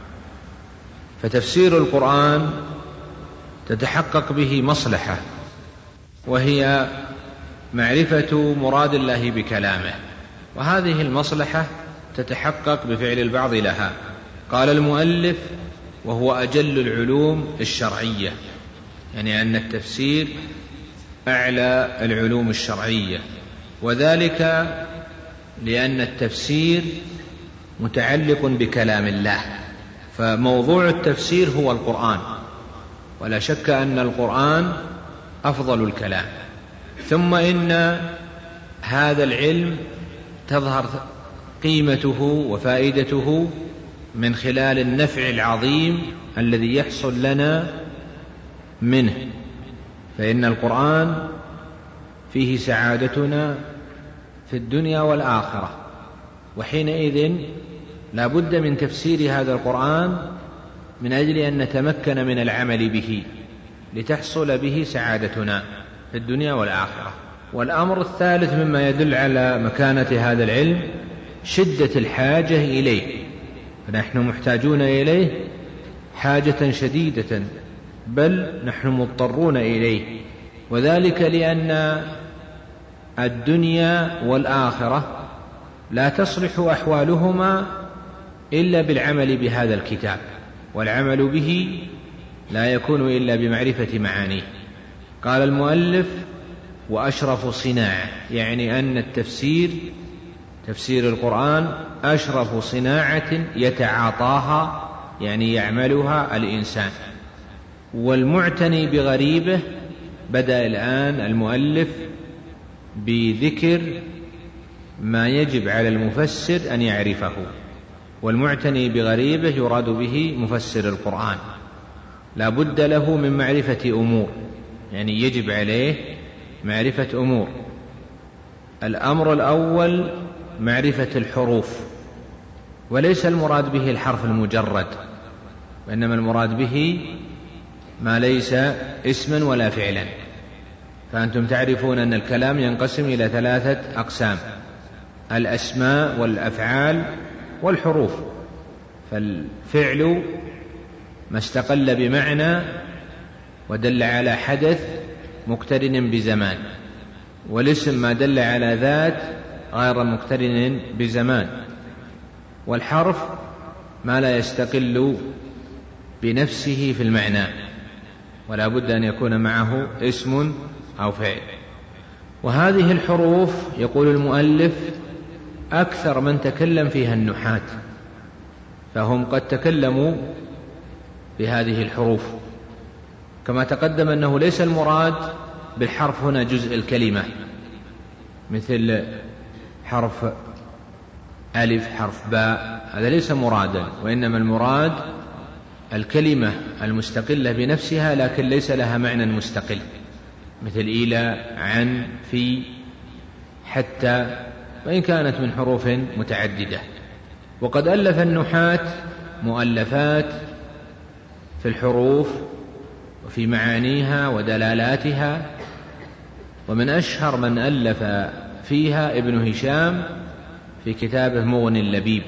فتفسير القرآن تتحقق به مصلحة، وهي معرفة مراد الله بكلامه، وهذه المصلحة تتحقق بفعل البعض لها. قال المؤلف: وهو أجل العلوم الشرعية، يعني أن التفسير أعلى العلوم الشرعية، وذلك لأن التفسير متعلق بكلام الله، فموضوع التفسير هو القرآن، ولا شك أن القرآن أفضل الكلام. ثم إن هذا العلم تظهر قيمته وفائدته من خلال النفع العظيم الذي يحصل لنا منه، فإن القرآن فيه سعادتنا في الدنيا والآخرة، وحينئذ لا بد من تفسير هذا القرآن من أجل أن نتمكن من العمل به لتحصل به سعادتنا في الدنيا والآخرة. والأمر الثالث مما يدل على مكانة هذا العلم شدة الحاجة إليه، فنحن محتاجون إليه حاجة شديدة، بل نحن مضطرون إليه، وذلك لأن الدنيا والآخرة لا تصلح أحوالهما إلا بالعمل بهذا الكتاب، والعمل به لا يكون إلا بمعرفة معانيه. قال المؤلف: وأشرف صناعة، يعني أن تفسير القرآن أشرف صناعة يتعاطاها، يعني يعملها الإنسان. والمعتني بغريبه، بدأ الآن المؤلف بذكر ما يجب على المفسر أن يعرفه، والمعتني بغريبه يراد به مفسر القرآن، لا بد له من معرفة أمور، يعني يجب عليه معرفة أمور. الأمر الأول معرفة الحروف، وليس المراد به الحرف المجرد، وإنما المراد به ما ليس اسما ولا فعلا. فأنتم تعرفون أن الكلام ينقسم إلى 3 أقسام: الأسماء والأفعال والحروف. فالفعل ما استقل بمعنى ودل على حدث مقترن بزمان، والاسم ما دل على ذات غير مقترن بزمان، والحرف ما لا يستقل بنفسه في المعنى ولا بد أن يكون معه اسم أو فعل. وهذه الحروف يقول المؤلف أكثر من تكلم فيها النحاة، فهم قد تكلموا بهذه الحروف، كما تقدم أنه ليس المراد بالحرف هنا جزء الكلمة مثل حرف ألف، حرف باء، هذا ليس مرادا، وإنما المراد الكلمة المستقلة بنفسها لكن ليس لها معنى مستقل، مثل إلى، عن، في، حتى، وإن كانت من حروف متعددة. وقد ألف النحاة مؤلفات في الحروف وفي معانيها ودلالاتها، ومن أشهر من ألف فيها ابن هشام في كتابه مغني اللبيب.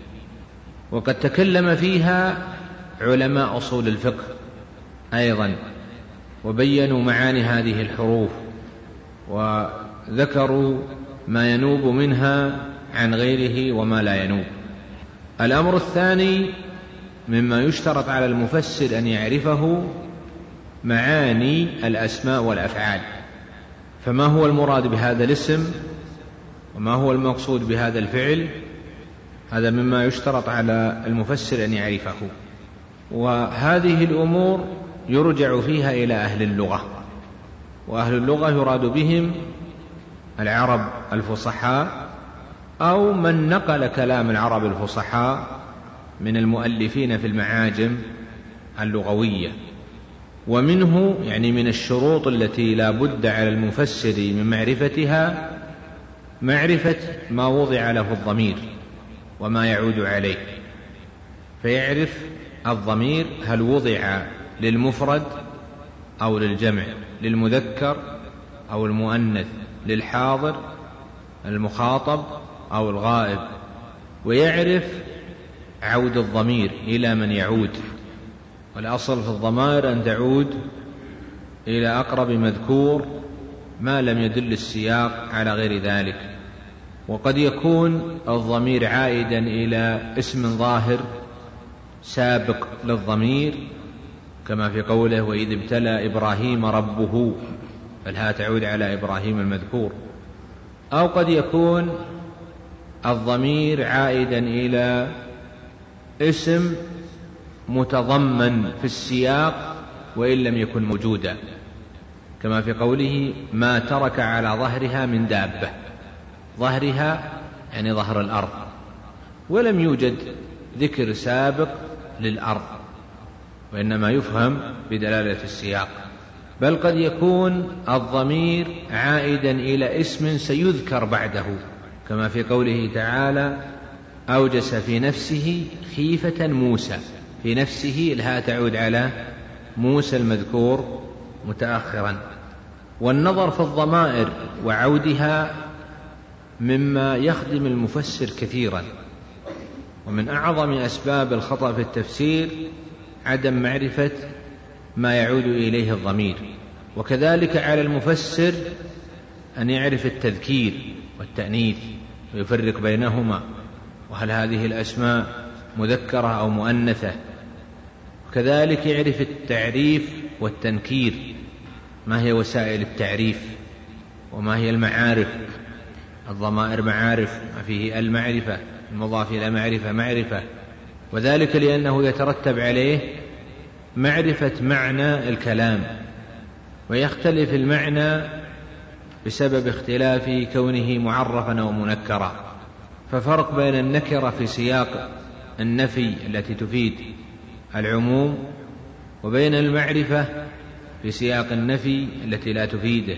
وقد تكلم فيها علماء أصول الفقه أيضا، وبينوا معاني هذه الحروف وذكروا ما ينوب منها عن غيره وما لا ينوب. الأمر الثاني مما يشترط على المفسر أن يعرفه معاني الأسماء والأفعال، فما هو المراد بهذا الاسم وما هو المقصود بهذا الفعل، هذا مما يشترط على المفسر أن يعرفه. وهذه الأمور يرجع فيها إلى أهل اللغة، وأهل اللغة يراد بهم العرب الفصحاء أو من نقل كلام العرب الفصحاء من المؤلفين في المعاجم اللغوية. ومنه يعني من الشروط التي لا بد على المفسر من معرفتها معرفة ما وضع له الضمير وما يعود عليه، فيعرف الضمير هل وضع للمفرد أو للجمع، للمذكر أو المؤنث، للحاضر المخاطب أو الغائب، ويعرف عود الضمير إلى من يعود. والأصل في الضمائر أن تعود إلى أقرب مذكور ما لم يدل السياق على غير ذلك. وقد يكون الضمير عائدا إلى اسم ظاهر سابق للضمير، كما في قوله وإذ ابتلى إبراهيم ربه، فالها تعود على إبراهيم المذكور. أو قد يكون الضمير عائدا إلى اسم متضمن في السياق وإن لم يكن موجودا، كما في قوله ما ترك على ظهرها من دابة. ظهرها يعني ظهر الأرض، ولم يوجد ذكر سابق للأرض، وإنما يفهم بدلالة السياق. بل قد يكون الضمير عائدا إلى اسم سيذكر بعده، كما في قوله تعالى أوجس في نفسه خيفة موسى. في نفسه الها تعود على موسى المذكور متأخرا. والنظر في الضمائر وعودها مما يخدم المفسر كثيرا، ومن أعظم أسباب الخطأ في التفسير عدم معرفة ما يعود إليه الضمير. وكذلك على المفسر أن يعرف التذكير والتأنيث ويفرق بينهما، وهل هذه الأسماء مذكرة أو مؤنثة. وكذلك يعرف التعريف والتنكير، ما هي وسائل التعريف وما هي المعارف. الضمائر معارف، ما فيه المعرفة المضاف إلى معرفة معرفة، وذلك لأنه يترتب عليه معرفة معنى الكلام، ويختلف المعنى بسبب اختلاف كونه معرفا أو منكرا. ففرق بين النكرة في سياق النفي التي تفيد العموم، وبين المعرفة في سياق النفي التي لا تفيده،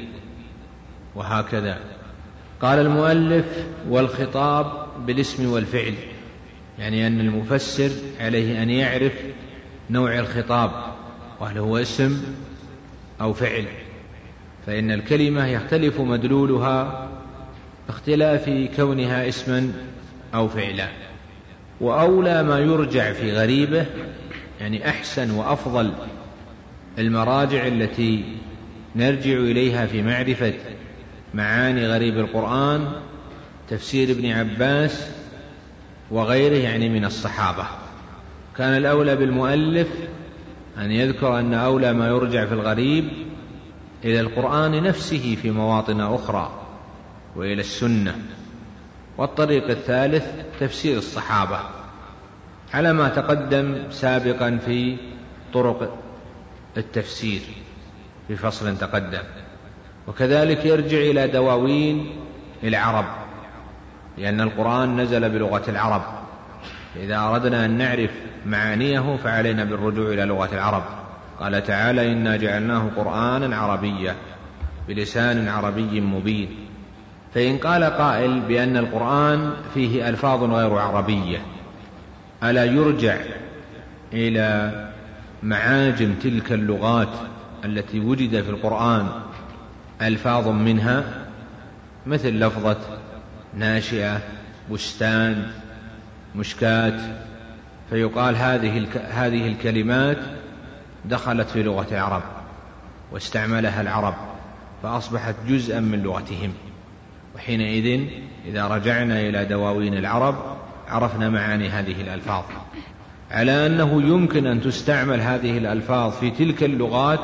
وهكذا. قال المؤلف والخطاب بالاسم والفعل، يعني أن المفسر عليه أن يعرف نوع الخطاب، وهل هو اسم أو فعل، فإن الكلمة يختلف مدلولها باختلاف كونها اسما أو فعلا. وأولى ما يرجع في غريبه، يعني أحسن وأفضل المراجع التي نرجع إليها في معرفة معاني غريب القرآن تفسير ابن عباس وغيره، يعني من الصحابة. كان الأولى بالمؤلف أن يذكر أن أولى ما يرجع في الغريب إلى القرآن نفسه في مواطن أخرى وإلى السنة. والطريق الثالث تفسير الصحابة على ما تقدم سابقا في طرق التفسير في فصل تقدم. وكذلك يرجع إلى دواوين العرب، لأن القرآن نزل بلغة العرب، إذا أردنا أن نعرف معانيه فعلينا بالرجوع إلى لغة العرب. قال تعالى إنا جعلناه قرآنا عربيا بلسان عربي مبين. فإن قال قائل بأن القرآن فيه ألفاظ غير عربية، ألا يرجع إلى معاجم تلك اللغات التي وجد في القرآن ألفاظ منها، مثل لفظة ناشئة، بستان، مشكاة، فيقال هذه الكلمات دخلت في لغة العرب واستعملها العرب فأصبحت جزءا من لغتهم. وحينئذ إذا رجعنا إلى دواوين العرب عرفنا معاني هذه الألفاظ، على أنه يمكن أن تستعمل هذه الألفاظ في تلك اللغات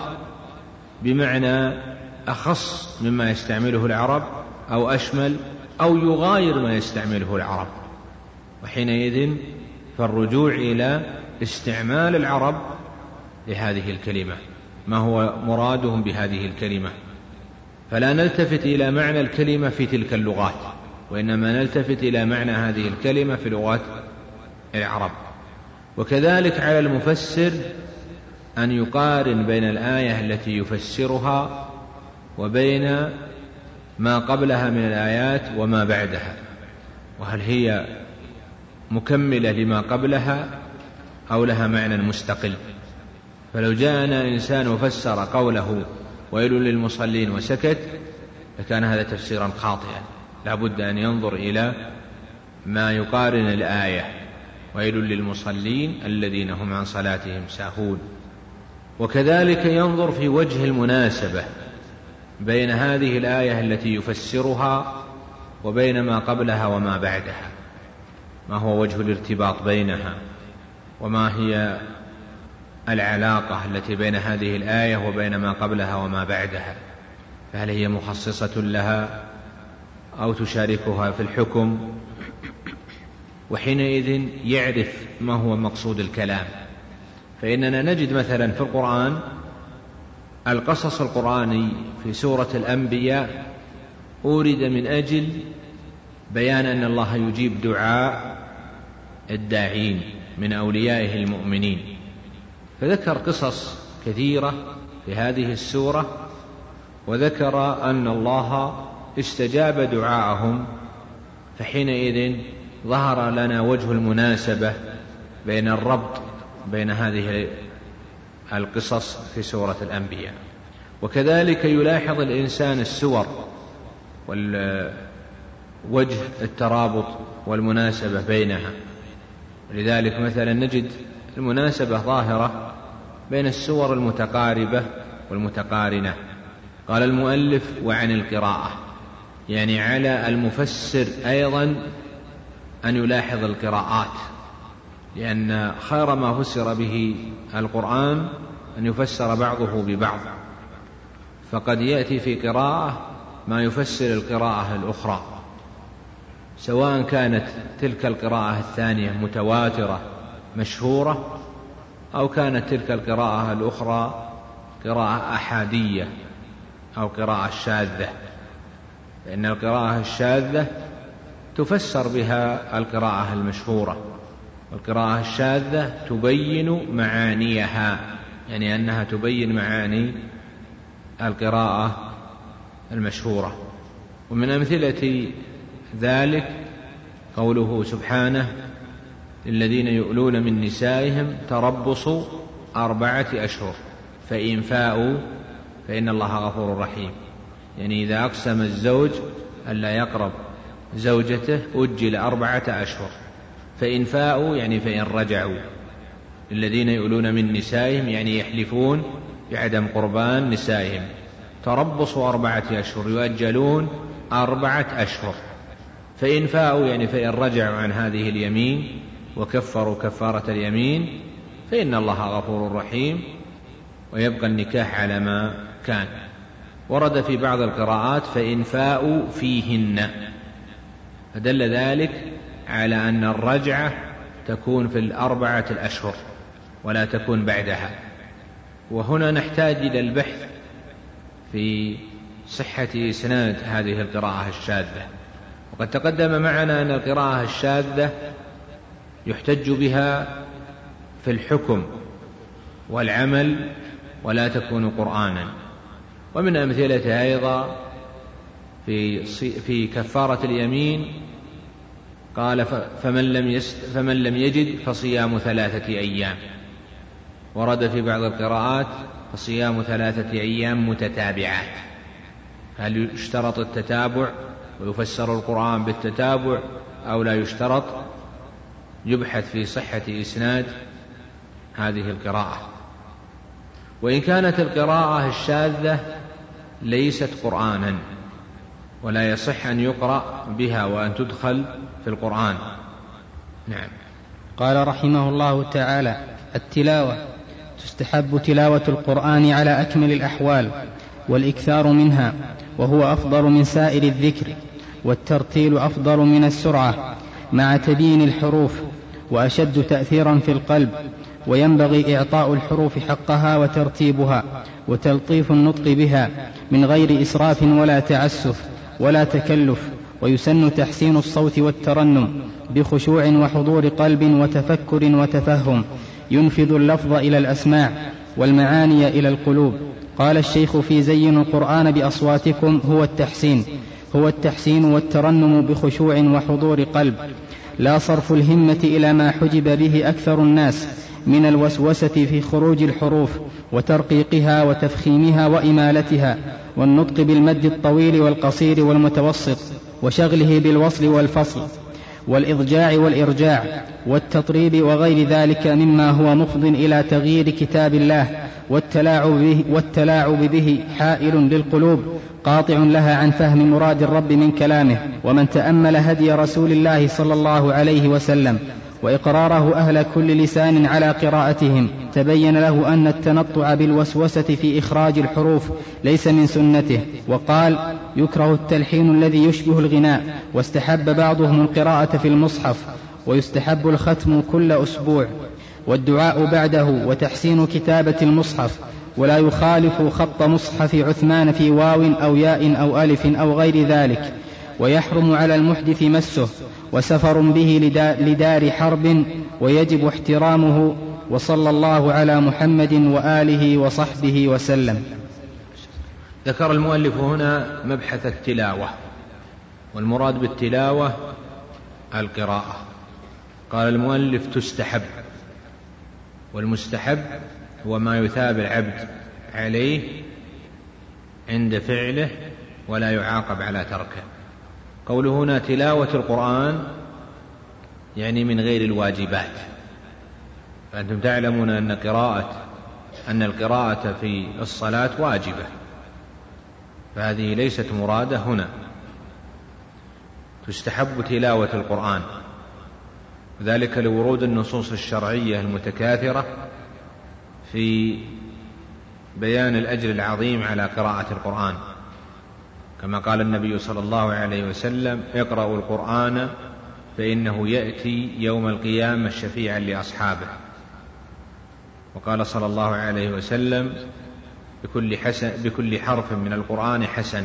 بمعنى أخص مما يستعمله العرب، أو أشمل، أو يغاير ما يستعمله العرب. وحينئذ فالرجوع إلى استعمال العرب لهذه الكلمة، ما هو مرادهم بهذه الكلمة، فلا نلتفت إلى معنى الكلمة في تلك اللغات، وإنما نلتفت إلى معنى هذه الكلمة في لغات العرب. وكذلك على المفسر أن يقارن بين الآية التي يفسرها وبين ما قبلها من الآيات وما بعدها، وهل هي مكملة لما قبلها أو لها معنى مستقل. فلو جاءنا إنسان وفسر قوله ويل للمصلين وسكت، فكان هذا تفسيرا خاطئا، لا بد أن ينظر إلى ما يقارن الآية: ويل للمصلين الذين هم عن صلاتهم ساهون. وكذلك ينظر في وجه المناسبة بين هذه الآية التي يفسرها وبين ما قبلها وما بعدها، ما هو وجه الارتباط بينها، وما هي العلاقة التي بين هذه الآية وبين ما قبلها وما بعدها، فهل هي مخصصة لها أو تشاركها في الحكم، وحينئذ يعرف ما هو مقصود الكلام. فإننا نجد مثلا في القرآن القصص القرآني في سورة الأنبياء أورد من أجل بيان أن الله يجيب دعاء الداعين من أوليائه المؤمنين، فذكر قصص كثيرة في هذه السورة، وذكر أن الله استجاب دعاءهم، فحينئذ ظهر لنا وجه المناسبة بين الربط بين هذه القصص في سورة الأنبياء. وكذلك يلاحظ الإنسان السور ووجه الترابط والمناسبة بينها، لذلك مثلا نجد المناسبة ظاهرة بين السور المتقاربة والمتقارنة. قال المؤلف: وعن القراءة، يعني على المفسر أيضا أن يلاحظ القراءات، لأن خير ما فسر به القرآن أن يفسر بعضه ببعض، فقد يأتي في قراءة ما يفسر القراءة الأخرى، سواء كانت تلك القراءة الثانية متواترة مشهورة، أو كانت تلك القراءة الأخرى قراءة أحادية أو قراءة شاذة، فإن القراءة الشاذة تفسر بها القراءة المشهورة، والقراءة الشاذة تبين معانيها، يعني أنها تبين معاني القراءة المشهورة. ومن أمثلة ذلك قوله سبحانه: للذين يؤلون من نسائهم تربص 4 أشهر فإن فاءوا فإن الله غفور رحيم، يعني إذا أقسم الزوج ألا يقرب زوجته أجل 4 أشهر، فإن فاءوا يعني فإن رجعوا. الذين يؤلون من نسائهم يعني يحلفون بعدم قربان نسائهم، تربص 4 أشهر يؤجلون 4 أشهر، فإن فاءوا يعني فإن رجعوا عن هذه اليمين وكفروا كفارة اليمين فإن الله غفور رحيم، ويبقى النكاح على ما كان. ورد في بعض القراءات فإن فاءوا فيهن، فدل ذلك على أن الرجعة تكون في 4 الأشهر ولا تكون بعدها. وهنا نحتاج إلى البحث في صحة إسناد هذه القراءة الشاذة، وقد تقدم معنا أن القراءة الشاذة يحتج بها في الحكم والعمل ولا تكون قرآنا. ومن أمثلة أيضا في كفارة اليمين قال: فمن لم يجد فصيام 3 أيام. ورد في بعض القراءات فصيام 3 أيام متتابعات. هل يشترط التتابع ويفسر القرآن بالتتابع أو لا يشترط؟ يبحث في صحة إسناد هذه القراءة. وإن كانت القراءة الشاذة ليست قرآنا ولا يصح أن يقرأ بها وأن تدخل في القرآن. نعم. قال رحمه الله تعالى: التلاوة: تستحب تلاوة القرآن على أكمل الأحوال والإكثار منها، وهو أفضل من سائر الذكر، والترتيل أفضل من السرعة مع تبيين الحروف، وأشد تأثيرا في القلب، وينبغي إعطاء الحروف حقها وترتيبها وتلطيف النطق بها من غير إسراف ولا تعسف ولا تكلف. ويسن تحسين الصوت والترنم بخشوع وحضور قلب وتفكر وتفهم، ينفذ اللفظ إلى الأسماع والمعاني إلى القلوب. قال الشيخ في زين القرآن بأصواتكم هو التحسين والترنم بخشوع وحضور قلب. لا صرف الهمة إلى ما حجب به أكثر الناس من الوسوسة في خروج الحروف وترقيقها وتفخيمها وإمالتها، والنطق بالمد الطويل والقصير والمتوسط، وشغله بالوصل والفصل والإضجاع والإرجاع والتطريب وغير ذلك مما هو مفض إلى تغيير كتاب الله والتلاعب به حائل للقلوب قاطع لها عن فهم مراد الرب من كلامه. ومن تأمل هدي رسول الله صلى الله عليه وسلم وإقراره أهل كل لسان على قراءتهم تبين له أن التنطع بالوسوسة في إخراج الحروف ليس من سنته. وقال: يكره التلحين الذي يشبه الغناء، واستحب بعضهم القراءة في المصحف، ويستحب الختم كل أسبوع، والدعاء بعده، وتحسين كتابة المصحف، ولا يخالف خط مصحف عثمان في واو أو ياء أو ألف أو غير ذلك. ويحرم على المحدث مسه، وسفر به لدار حرب، ويجب احترامه. وصلى الله على محمد وآله وصحبه وسلم. ذكر المؤلف هنا مبحث التلاوة، والمراد بالتلاوة القراءة. قال المؤلف: تستحب، والمستحب هو ما يثاب العبد عليه عند فعله ولا يعاقب على تركه. قوله هنا تلاوة القرآن يعني من غير الواجبات، فأنتم تعلمون أن القراءة في الصلاة واجبة، فهذه ليست مرادة هنا. تستحب تلاوة القرآن، وذلك لورود النصوص الشرعية المتكاثرة في بيان الأجر العظيم على قراءة القرآن، كما قال النبي صلى الله عليه وسلم: اقرأوا القرآن فإنه يأتي يوم القيامة شفيعا لأصحابه. وقال صلى الله عليه وسلم: بكل حرف من القرآن حسنة،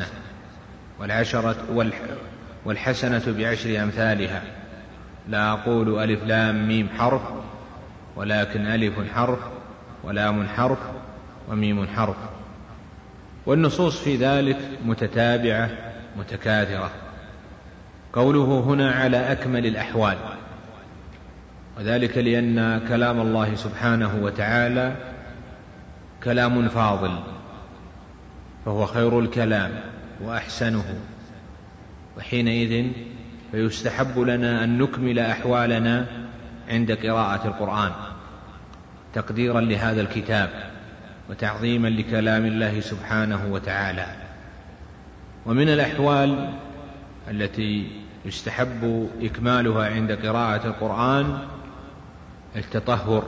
والحسنة بعشر أمثالها، لا أقول ألف لام ميم حرف، ولكن ألف حرف ولام حرف وميم حرف. والنصوص في ذلك متتابعة متكاثرة. قوله هنا على أكمل الأحوال، وذلك لأن كلام الله سبحانه وتعالى كلام فاضل، فهو خير الكلام وأحسنه، وحينئذ فيستحب لنا أن نكمل أحوالنا عند قراءة القرآن تقديرا لهذا الكتاب وتعظيما لكلام الله سبحانه وتعالى. ومن الأحوال التي يستحب إكمالها عند قراءة القرآن التطهر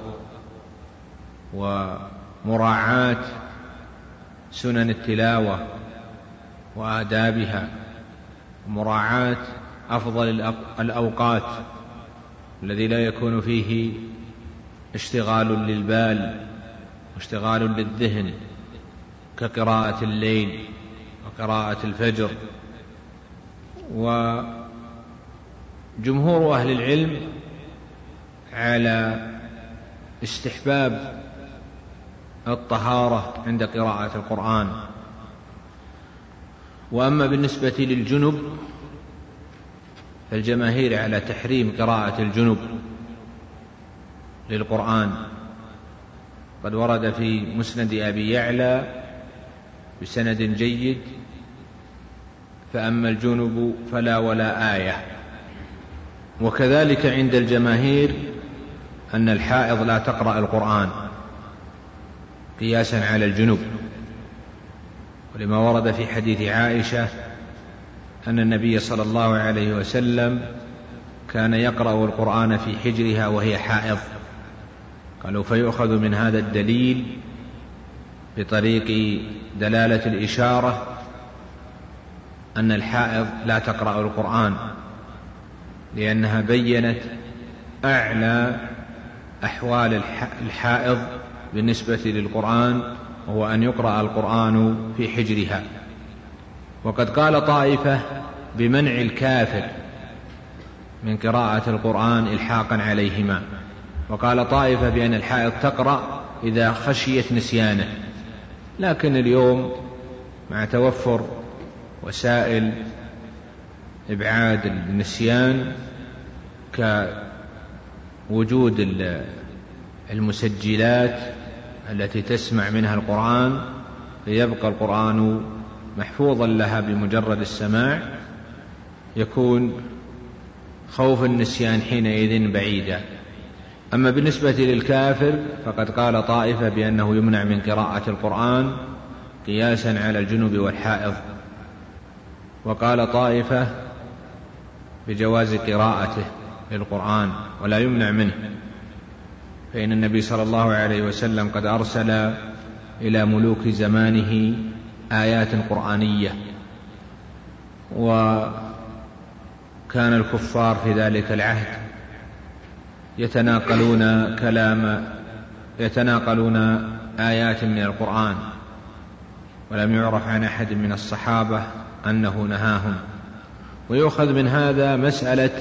ومراعاة سنن التلاوة وآدابها، ومراعاة أفضل الأوقات الذي لا يكون فيه اشتغال للبال واشتغال للذهن، كقراءة الليل وقراءة الفجر. وجمهور أهل العلم على استحباب الطهارة عند قراءة القرآن. وأما بالنسبة للجنب فالجماهير على تحريم قراءة الجنب للقرآن. قد ورد في مسند أبي يعلى بسند جيد: فأما الجنب فلا ولا آية. وكذلك عند الجماهير أن الحائض لا تقرأ القرآن قياسا على الجنب، ولما ورد في حديث عائشة أن النبي صلى الله عليه وسلم كان يقرأ القرآن في حجرها وهي حائض. قالوا: فيؤخذ من هذا الدليل بطريق دلالة الإشارة أن الحائض لا تقرأ القرآن، لأنها بيّنت أعلى أحوال الحائض بالنسبة للقرآن، وهو أن يقرأ القرآن في حجرها. وقد قال طائفة بمنع الكافر من قراءة القرآن إلحاقا عليهما، وقال طائفة بأن الحائض تقرأ إذا خشيت نسيانه. لكن اليوم مع توفر وسائل إبعاد النسيان كوجود المسجلات التي تسمع منها القرآن فيبقى القرآن محفوظا لها بمجرد السماع، يكون خوف النسيان حينئذ بعيدا. أما بالنسبة للكافر فقد قال طائفة بأنه يمنع من قراءة القرآن قياسا على الجنب والحائض، وقال طائفة بجواز قراءته للقرآن ولا يمنع منه، فإن النبي صلى الله عليه وسلم قد أرسل إلى ملوك زمانه آيات قرآنية، وكان الكفار في ذلك العهد يتناقلون آيات من القرآن، ولم يعرف عن أحد من الصحابة أنه نهاهم. ويؤخذ من هذا مسألة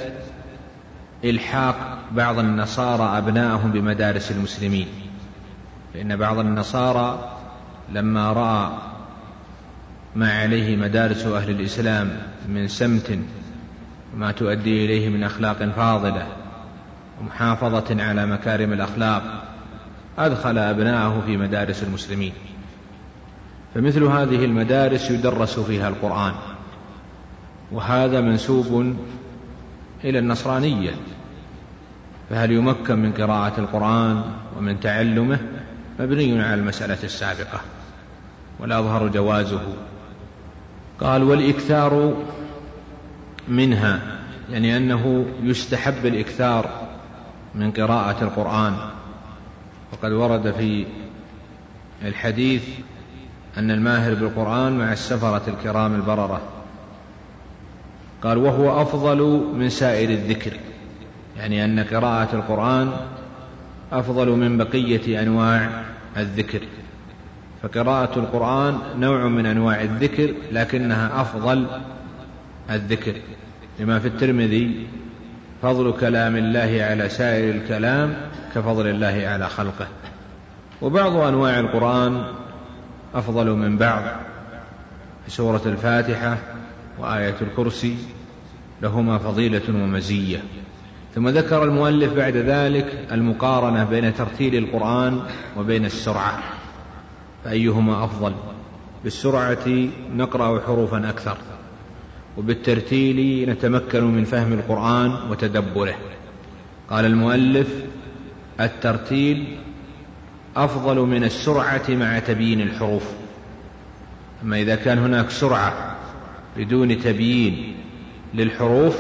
إلحاق بعض النصارى أبنائهم بمدارس المسلمين، لأن بعض النصارى لما رأى ما عليه مدارس أهل الإسلام من سمت وما تؤدي إليه من أخلاق فاضلة ومحافظة على مكارم الأخلاق أدخل أبنائه في مدارس المسلمين، فمثل هذه المدارس يدرس فيها القرآن، وهذا منسوب إلى النصرانية، فهل يمكن من قراءة القرآن ومن تعلمه؟ مبني على المسألة السابقة والأظهر جوازه. قال والإكثار منها، يعني أنه يستحب الإكثار من قراءة القرآن، وقد ورد في الحديث أن الماهر بالقرآن مع السفرة الكرام البررة. قال وهو أفضل من سائر الذكر، يعني أن قراءة القرآن أفضل من بقية أنواع الذكر، فقراءة القرآن نوع من أنواع الذكر لكنها أفضل الذكر، لما في الترمذي فضل كلام الله على سائر الكلام كفضل الله على خلقه. وبعض أنواع القرآن أفضل من بعض، في سورة الفاتحة وآية الكرسي لهما فضيلة ومزية. ثم ذكر المؤلف بعد ذلك المقارنة بين ترتيل القرآن وبين السرعة، فأيهما أفضل؟ بالسرعة نقرأ حروفا أكثر، وبالترتيل نتمكن من فهم القرآن وتدبره. قال المؤلف الترتيل أفضل من السرعة مع تبيين الحروف. أما إذا كان هناك سرعة بدون تبيين للحروف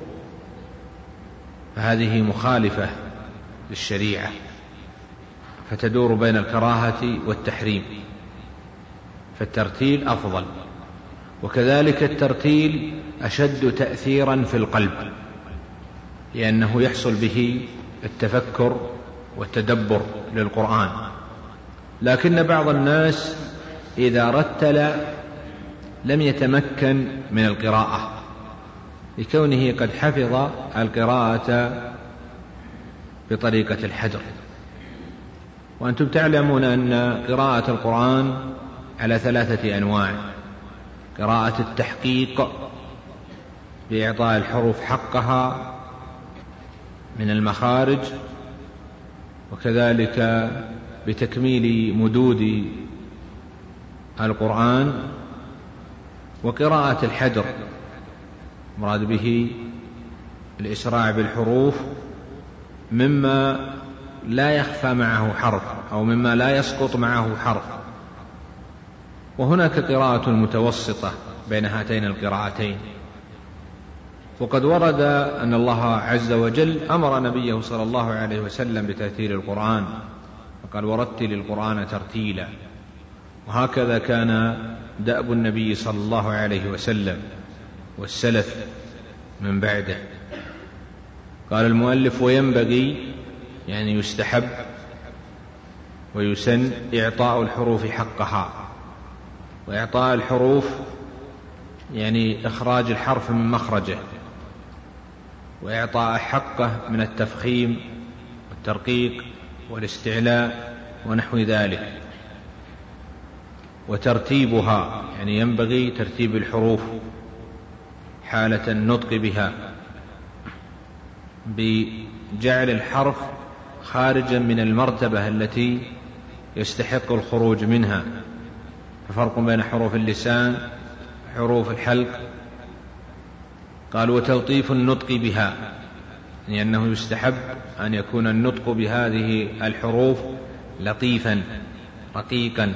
فهذه مخالفة للشريعة، فتدور بين الكراهة والتحريم، فالترتيل أفضل. وكذلك الترتيل أشد تأثيرا في القلب، لأنه يحصل به التفكر والتدبر للقرآن. لكن بعض الناس إذا رتل لم يتمكن من القراءة لكونه قد حفظ القراءة بطريقة الحجر. وأنتم تعلمون أن قراءة القرآن على 3 أنواع: قراءة التحقيق بإعطاء الحروف حقها من المخارج، وكذلك بتكميل مدود القرآن، وقراءة الحجر مراد به الإسراع بالحروف مما لا يخفى معه حرف أو مما لا يسقط معه حرف. وهناك قراءة متوسطة بين هاتين القراءتين. وقد ورد أن الله عز وجل أمر نبيه صلى الله عليه وسلم بترتيل القرآن، فقال ورتل القرآن ترتيلا، وهكذا كان دأب النبي صلى الله عليه وسلم والسلف من بعده. قال المؤلف وينبغي، يعني يستحب ويسن إعطاء الحروف حقها. وإعطاء الحروف يعني إخراج الحرف من مخرجه، وإعطاء حقه من التفخيم والترقيق والاستعلاء ونحو ذلك. وترتيبها، يعني ينبغي ترتيب الحروف حالة النطق بها. بجعل الحرف خارجا من المرتبة التي يستحق الخروج منها. ففرق بين حروف اللسان وحروف الحلق. قال وتلطيف النطق بها، لأنه يستحب أن يكون النطق بهذه الحروف لطيفا رقيقا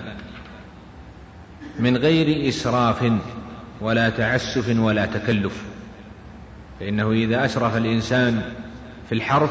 من غير إسراف ولا تعسف ولا تكلف، فإنه إذا أسرف الإنسان في الحرف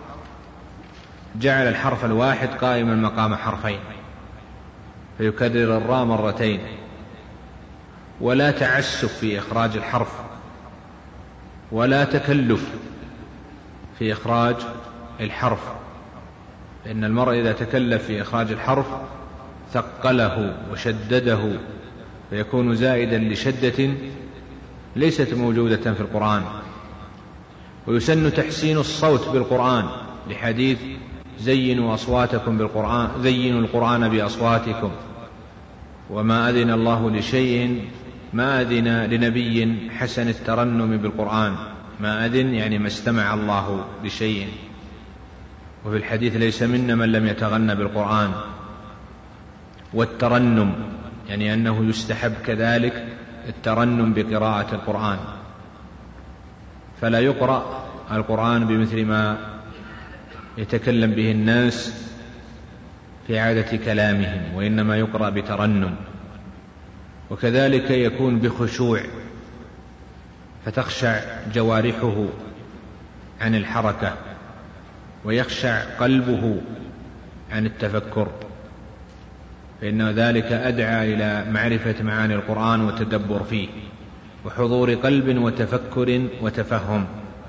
جعل الحرف الواحد قائما مقام حرفين، فيكرر الراء مرتين. ولا تعسف في إخراج الحرف ولا تكلف في إخراج الحرف، لأن المرء إذا تكلف في إخراج الحرف ثقله وشدده فيكون زائدا لشدة ليست موجودة في القرآن. ويسن تحسين الصوت بالقرآن لحديث زينوا أصواتكم بالقرآن، زينوا القرآن بأصواتكم، وما أذن الله لشيء ما أذن لنبي حسن الترنم بالقرآن. ما أذن يعني ما استمع الله لشيء. وفي الحديث ليس منا من لم يتغنى بالقرآن. والترنم يعني أنه يستحب كذلك الترنم بقراءة القرآن، فلا يقرأ القرآن بمثل ما يتكلم به الناس في عادة كلامهم، وإنما يقرأ بترنم. وكذلك يكون بخشوع فتخشع جوارحه عن الحركة ويخشع قلبه عن التفكر، فإن ذلك أدعى إلى معرفة معاني القرآن والتدبر فيه وحضور قلب وتفكر وتفهم.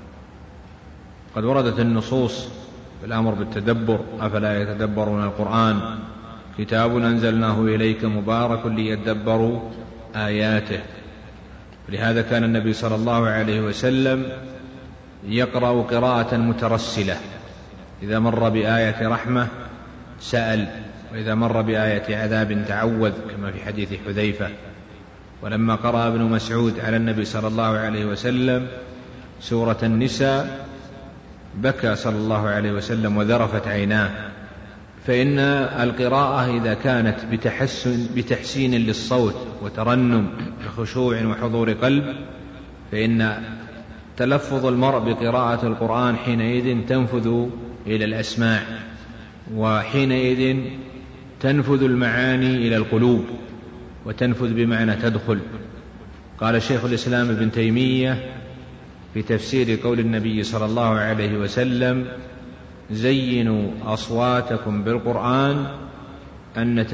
قد وردت النصوص بالأمر بالتدبر: أفلا يتدبرون القرآن كتاب أنزلناه إليك مبارك ليدبروا آياته. لهذا كان النبي صلى الله عليه وسلم يقرأ قراءة مترسلة، إذا مر بآية رحمة سأل، وإذا مر بآية عذاب تعوذ، كما في حديث حذيفة. ولما قرأ ابن مسعود على النبي صلى الله عليه وسلم سورة النساء بكى صلى الله عليه وسلم وذرفت عيناه. فإن القراءة إذا كانت بتحسين للصوت وترنم بخشوع وحضور قلب، فإن تلفظ المرء بقراءة القرآن حينئذ تنفذ إلى الأسماع، وحينئذ تنفذ المعاني إلى القلوب، وتنفذ بمعنى تدخل. قال شيخ الإسلام ابن تيمية في تفسير قول النبي صلى الله عليه وسلم: زينوا أصواتكم بالقرآن، أن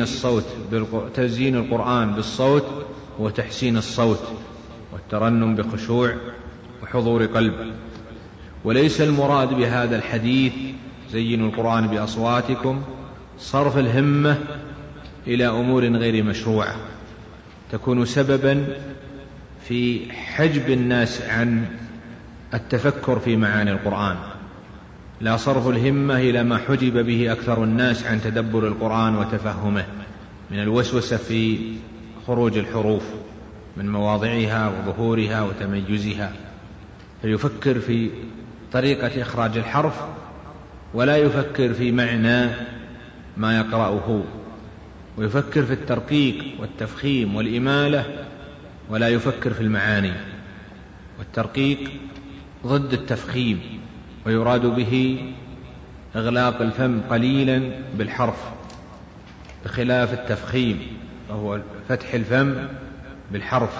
تزيين القرآن بالصوت وتحسين الصوت والترنم بخشوع وحضور قلب. وليس المراد بهذا الحديث زينوا القرآن بأصواتكم صرف الهمة إلى أمور غير مشروعة تكون سببا في حجب الناس عن التفكر في معاني القرآن، لا صرف الهمة إلى ما حجب به أكثر الناس عن تدبر القرآن وتفهمه من الوسوسة في خروج الحروف من مواضعها وظهورها وتميزها، فيفكر في طريقة إخراج الحرف ولا يفكر في معنى ما يقرأه، ويفكر في الترقيق والتفخيم والإمالة ولا يفكر في المعاني. والترقيق ضد التفخيم، ويراد به إغلاق الفم قليلا بالحرف، بخلاف التفخيم وهو فتح الفم بالحرف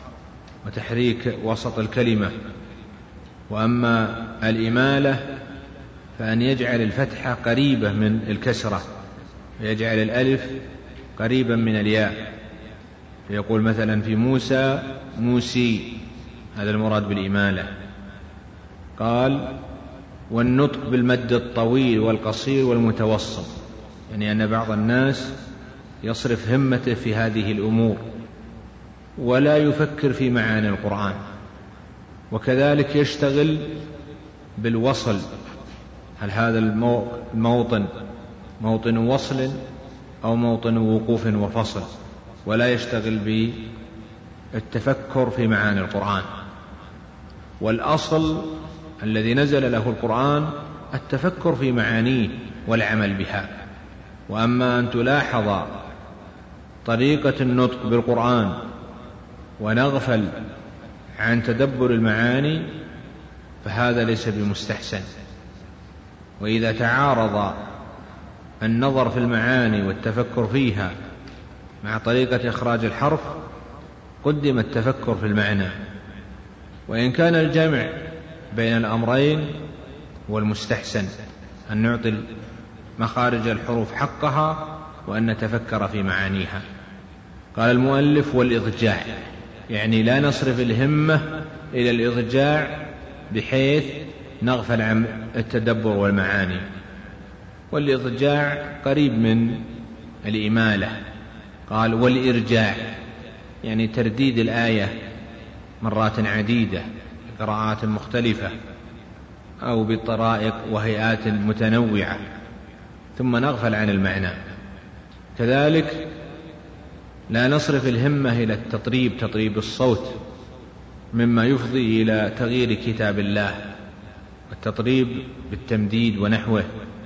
وتحريك وسط الكلمة. وأما الإمالة فأن يجعل الفتحة قريبة من الكسرة، ويجعل الألف قريبا من الياء، فيقول مثلا في موسى موسي، هذا المراد بالإمالة. قال: والنطق بالمد الطويل والقصير والمتوسط، يعني أن بعض الناس يصرف همته في هذه الأمور ولا يفكر في معاني القرآن، وكذلك يشتغل بالوصل، هل هذا الموطن موطن وصل أو موطن وقوف وفصل، ولا يشتغل بالتفكر في معاني القرآن. والأصل الذي نزل له القرآن التفكر في معانيه والعمل بها. وأما أن تلاحظ طريقة النطق بالقرآن ونغفل عن تدبر المعاني فهذا ليس بمستحسن. وإذا تعارض النظر في المعاني والتفكر فيها مع طريقة إخراج الحرف قدم التفكر في المعنى. وإن كان الجمع بين الأمرين والمستحسن أن نعطي مخارج الحروف حقها وأن نتفكر في معانيها. قال المؤلف والإضجاع، يعني لا نصرف الهمة إلى الإضجاع بحيث نغفل عن التدبر والمعاني. والإضجاع قريب من الإمالة. قال والإرجاع، يعني ترديد الآية مرات عديدة بقراءات مختلفة أو بطرائق وهيئات متنوعة ثم نغفل عن المعنى. كذلك لا نصرف الهمة إلى التطريب، تطريب الصوت، مما يفضي إلى تغيير كتاب الله، التطريب بالتمديد ونحوه،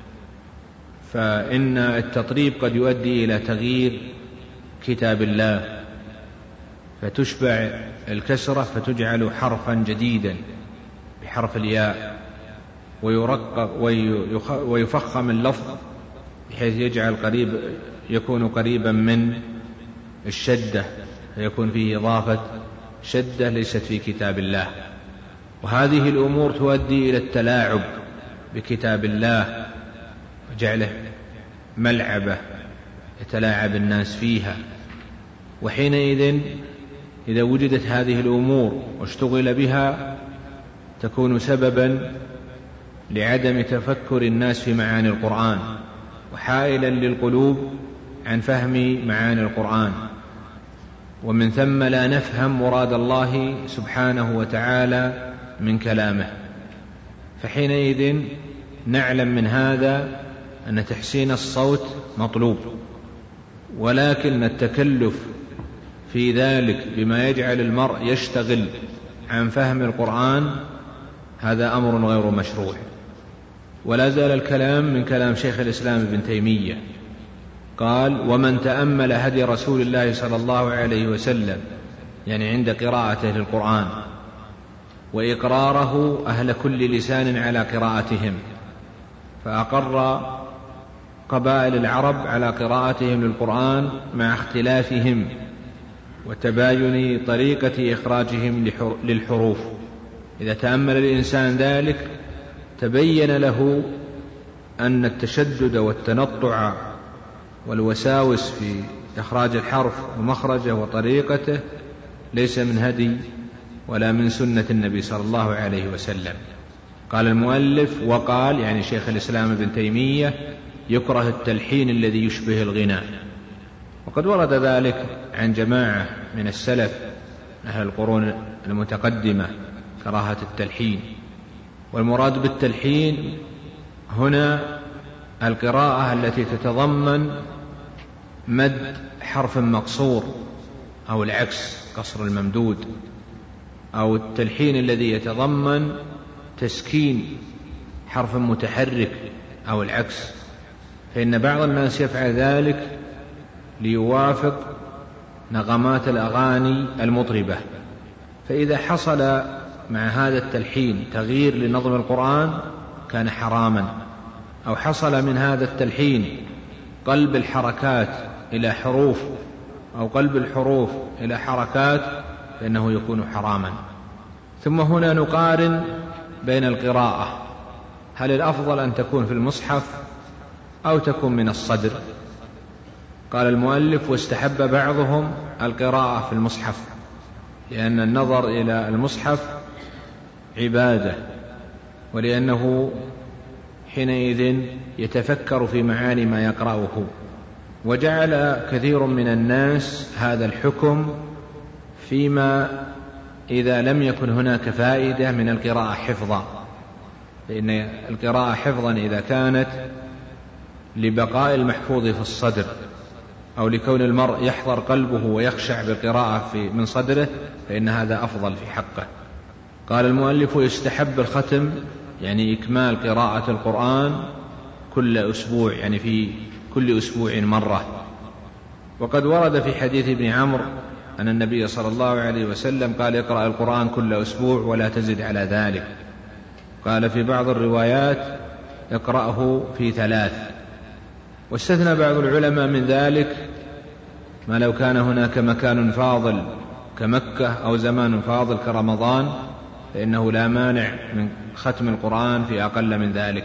فإن التطريب قد يؤدي إلى تغيير كتاب الله فتشبع الكسرة فتجعل حرفا جديدا بحرف الياء، ويرقق ويفخم اللفظ بحيث يكون قريبا من الشدة، فيكون فيه إضافة شدة ليست في كتاب الله. وهذه الأمور تؤدي إلى التلاعب بكتاب الله وجعله ملعبة يتلاعب الناس فيها. وحينئذ إذا وجدت هذه الأمور واشتغل بها تكون سببا لعدم تفكر الناس في معاني القرآن، وحائلا للقلوب عن فهم معاني القرآن، ومن ثم لا نفهم مراد الله سبحانه وتعالى من كلامه. فحينئذ نعلم من هذا أن تحسين الصوت مطلوب، ولكن التكلف في ذلك بما يجعل المرء يشتغل عن فهم القرآن هذا أمر غير مشروع. ولا زال الكلام من كلام شيخ الإسلام ابن تيمية. قال ومن تأمل هدي رسول الله صلى الله عليه وسلم، يعني عند قراءته للقرآن، وإقراره أهل كل لسان على قراءتهم، فأقر قبائل العرب على قراءتهم للقرآن مع اختلافهم وتباين طريقة إخراجهم للحروف. إذا تأمل الإنسان ذلك تبين له أن التشدد والتنطع والوساوس في إخراج الحرف ومخرجه وطريقته ليس من هدي ولا من سنة النبي صلى الله عليه وسلم. قال المؤلف وقال، يعني شيخ الإسلام ابن تيمية، يكره التلحين الذي يشبه الغناء. وقد ورد ذلك عن جماعة من السلف أهل القرون المتقدمة كراهة التلحين. والمراد بالتلحين هنا القراءة التي تتضمن مد حرف مقصور أو العكس قصر الممدود، أو التلحين الذي يتضمن تسكين حرف متحرك أو العكس. فإن بعض الناس يفعل ذلك ليوافق نغمات الأغاني المطربة، فإذا حصل مع هذا التلحين تغيير لنظم القرآن كان حراما، أو حصل من هذا التلحين قلب الحركات إلى حروف أو قلب الحروف إلى حركات فإنه يكون حراما. ثم هنا نقارن بين القراءة، هل الأفضل أن تكون في المصحف أو تكون من الصدر؟ قال المؤلف واستحب بعضهم القراءة في المصحف، لأن النظر إلى المصحف عبادة، ولأنه حينئذ يتفكر في معاني ما يقرأه. وجعل كثير من الناس هذا الحكم فيما إذا لم يكن هناك فائدة من القراءة حفظا، فإن القراءة حفظا إذا كانت لبقاء المحفوظ في الصدر أو لكون المرء يحضر قلبه ويخشع بالقراءة من صدره فإن هذا أفضل في حقه. قال المؤلف: يستحب الختم يعني إكمال قراءة القرآن كل أسبوع، يعني في كل أسبوع مرة. وقد ورد في حديث ابن عمرو أن النبي صلى الله عليه وسلم قال: اقرأ القرآن كل أسبوع ولا تزد على ذلك. قال في بعض الروايات: اقرأه في 3. واستثنى بعض العلماء من ذلك ما لو كان هناك مكان فاضل كمكة أو زمان فاضل كرمضان، فإنه لا مانع من ختم القرآن في أقل من ذلك،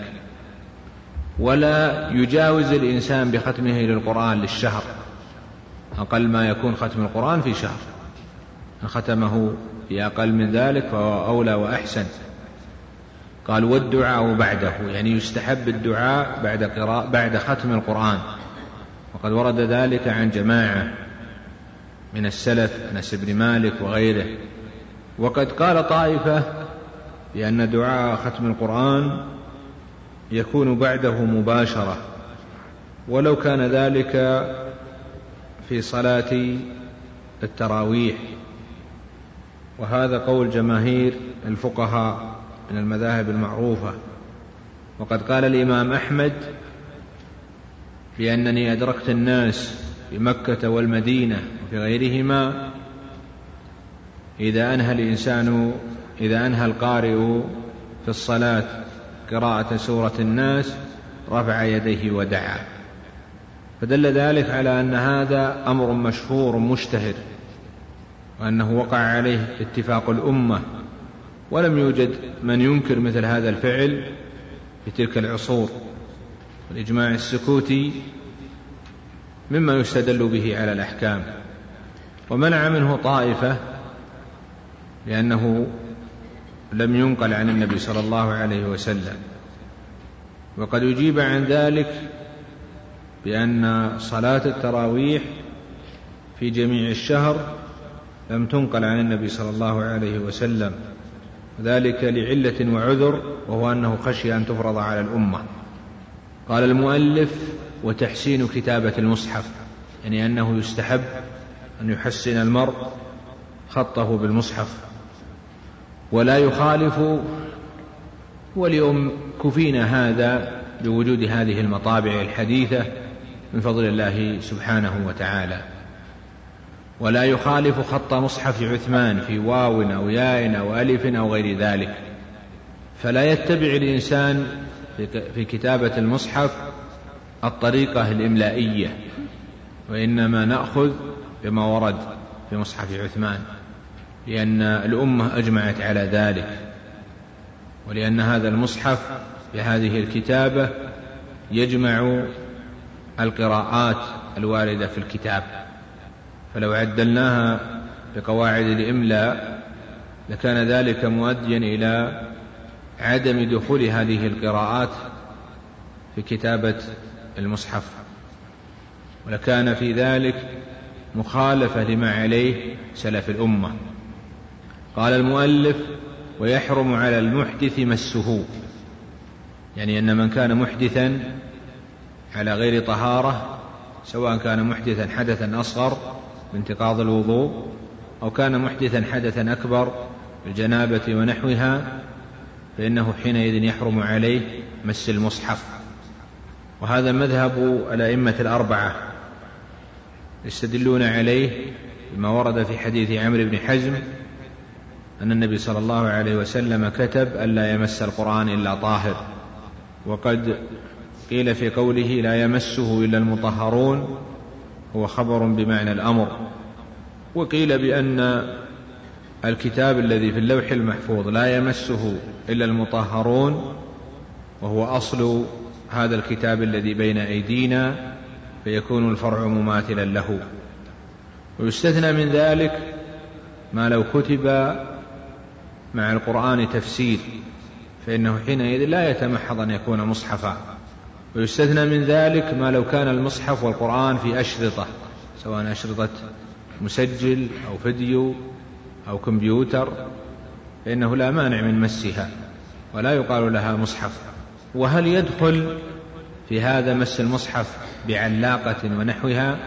ولا يجاوز الإنسان بختمه للقرآن للشهر، أقل ما يكون ختم القرآن في شهر. إن ختمه في أقل من ذلك فهو أولى وأحسن. قال: والدعاء بعده، يعني يستحب الدعاء بعد ختم القرآن، وقد ورد ذلك عن جماعة من السلف، أنس بن مالك وغيره. وقد قال طائفة بأن دعاء ختم القرآن يكون بعده مباشرة، ولو كان ذلك في صلاة التراويح، وهذا قول جماهير الفقهاء من المذاهب المعروفة. وقد قال الإمام أحمد بأنني أدركت الناس في مكة والمدينة وفي غيرهما إذا أنهى القارئ في الصلاة قراءة سورة الناس رفع يديه ودعا، فدل ذلك على أن هذا أمر مشهور مشتهر، وأنه وقع عليه اتفاق الأمة، ولم يوجد من ينكر مثل هذا الفعل في تلك العصور. والإجماع السكوتي مما يستدل به على الأحكام. ومنع منه طائفة لأنه لم ينقل عن النبي صلى الله عليه وسلم. وقد يجيب عن ذلك بأن صلاة التراويح في جميع الشهر لم تنقل عن النبي صلى الله عليه وسلم، ذلك لعلة وعذر، وهو أنه خشي أن تفرض على الأمة. قال المؤلف: وتحسين كتابة المصحف، يعني أنه يستحب أن يحسن المرء خطه بالمصحف ولا يخالف. واليوم كفينا هذا بوجود هذه المطابع الحديثة من فضل الله سبحانه وتعالى، ولا يخالف خط مصحف عثمان في واو أو ياء أو ألف أو غير ذلك. فلا يتبع الإنسان في كتابة المصحف الطريقة الإملائية، وإنما نأخذ بما ورد في مصحف عثمان، لأن الأمة أجمعت على ذلك، ولأن هذا المصحف بهذه الكتابة يجمع القراءات الواردة في الكتاب. فلو عدلناها بقواعد الإملاء لكان ذلك مؤديا إلى عدم دخول هذه القراءات في كتابة المصحف، ولكان في ذلك مخالفة لما عليه سلف الأمة. قال المؤلف: ويحرم على المحدث مسه، يعني أن من كان محدثا على غير طهارة، سواء كان محدثا حدثا أصغر بانتقاض الوضوء، أو كان محدثا حدثا أكبر بالجنابة ونحوها، فإنه حينئذ يحرم عليه مس المصحف. وهذا مذهب الأئمة الأربعة، يستدلون عليه بما ورد في حديث عمرو بن حزم أن النبي صلى الله عليه وسلم كتب ألا يمس القرآن إلا طاهر. وقد قيل في قوله لا يمسه إلا المطهرون هو خبر بمعنى الأمر. وقيل بأن الكتاب الذي في اللوح المحفوظ لا يمسه إلا المطهرون، وهو أصل هذا الكتاب الذي بين أيدينا، فيكون الفرع مماثلا له. ويستثنى من ذلك ما لو كتب مع القرآن تفسير، فإنه حينئذ لا يتمحض أن يكون مصحفا. ويستثنى من ذلك ما لو كان المصحف والقرآن في أشرطة، سواء أشرطة مسجل أو فيديو أو كمبيوتر، فإنه لا مانع من مسها ولا يقال لها مصحف. وهل يدخل في هذا مس المصحف بعلاقة ونحوها؟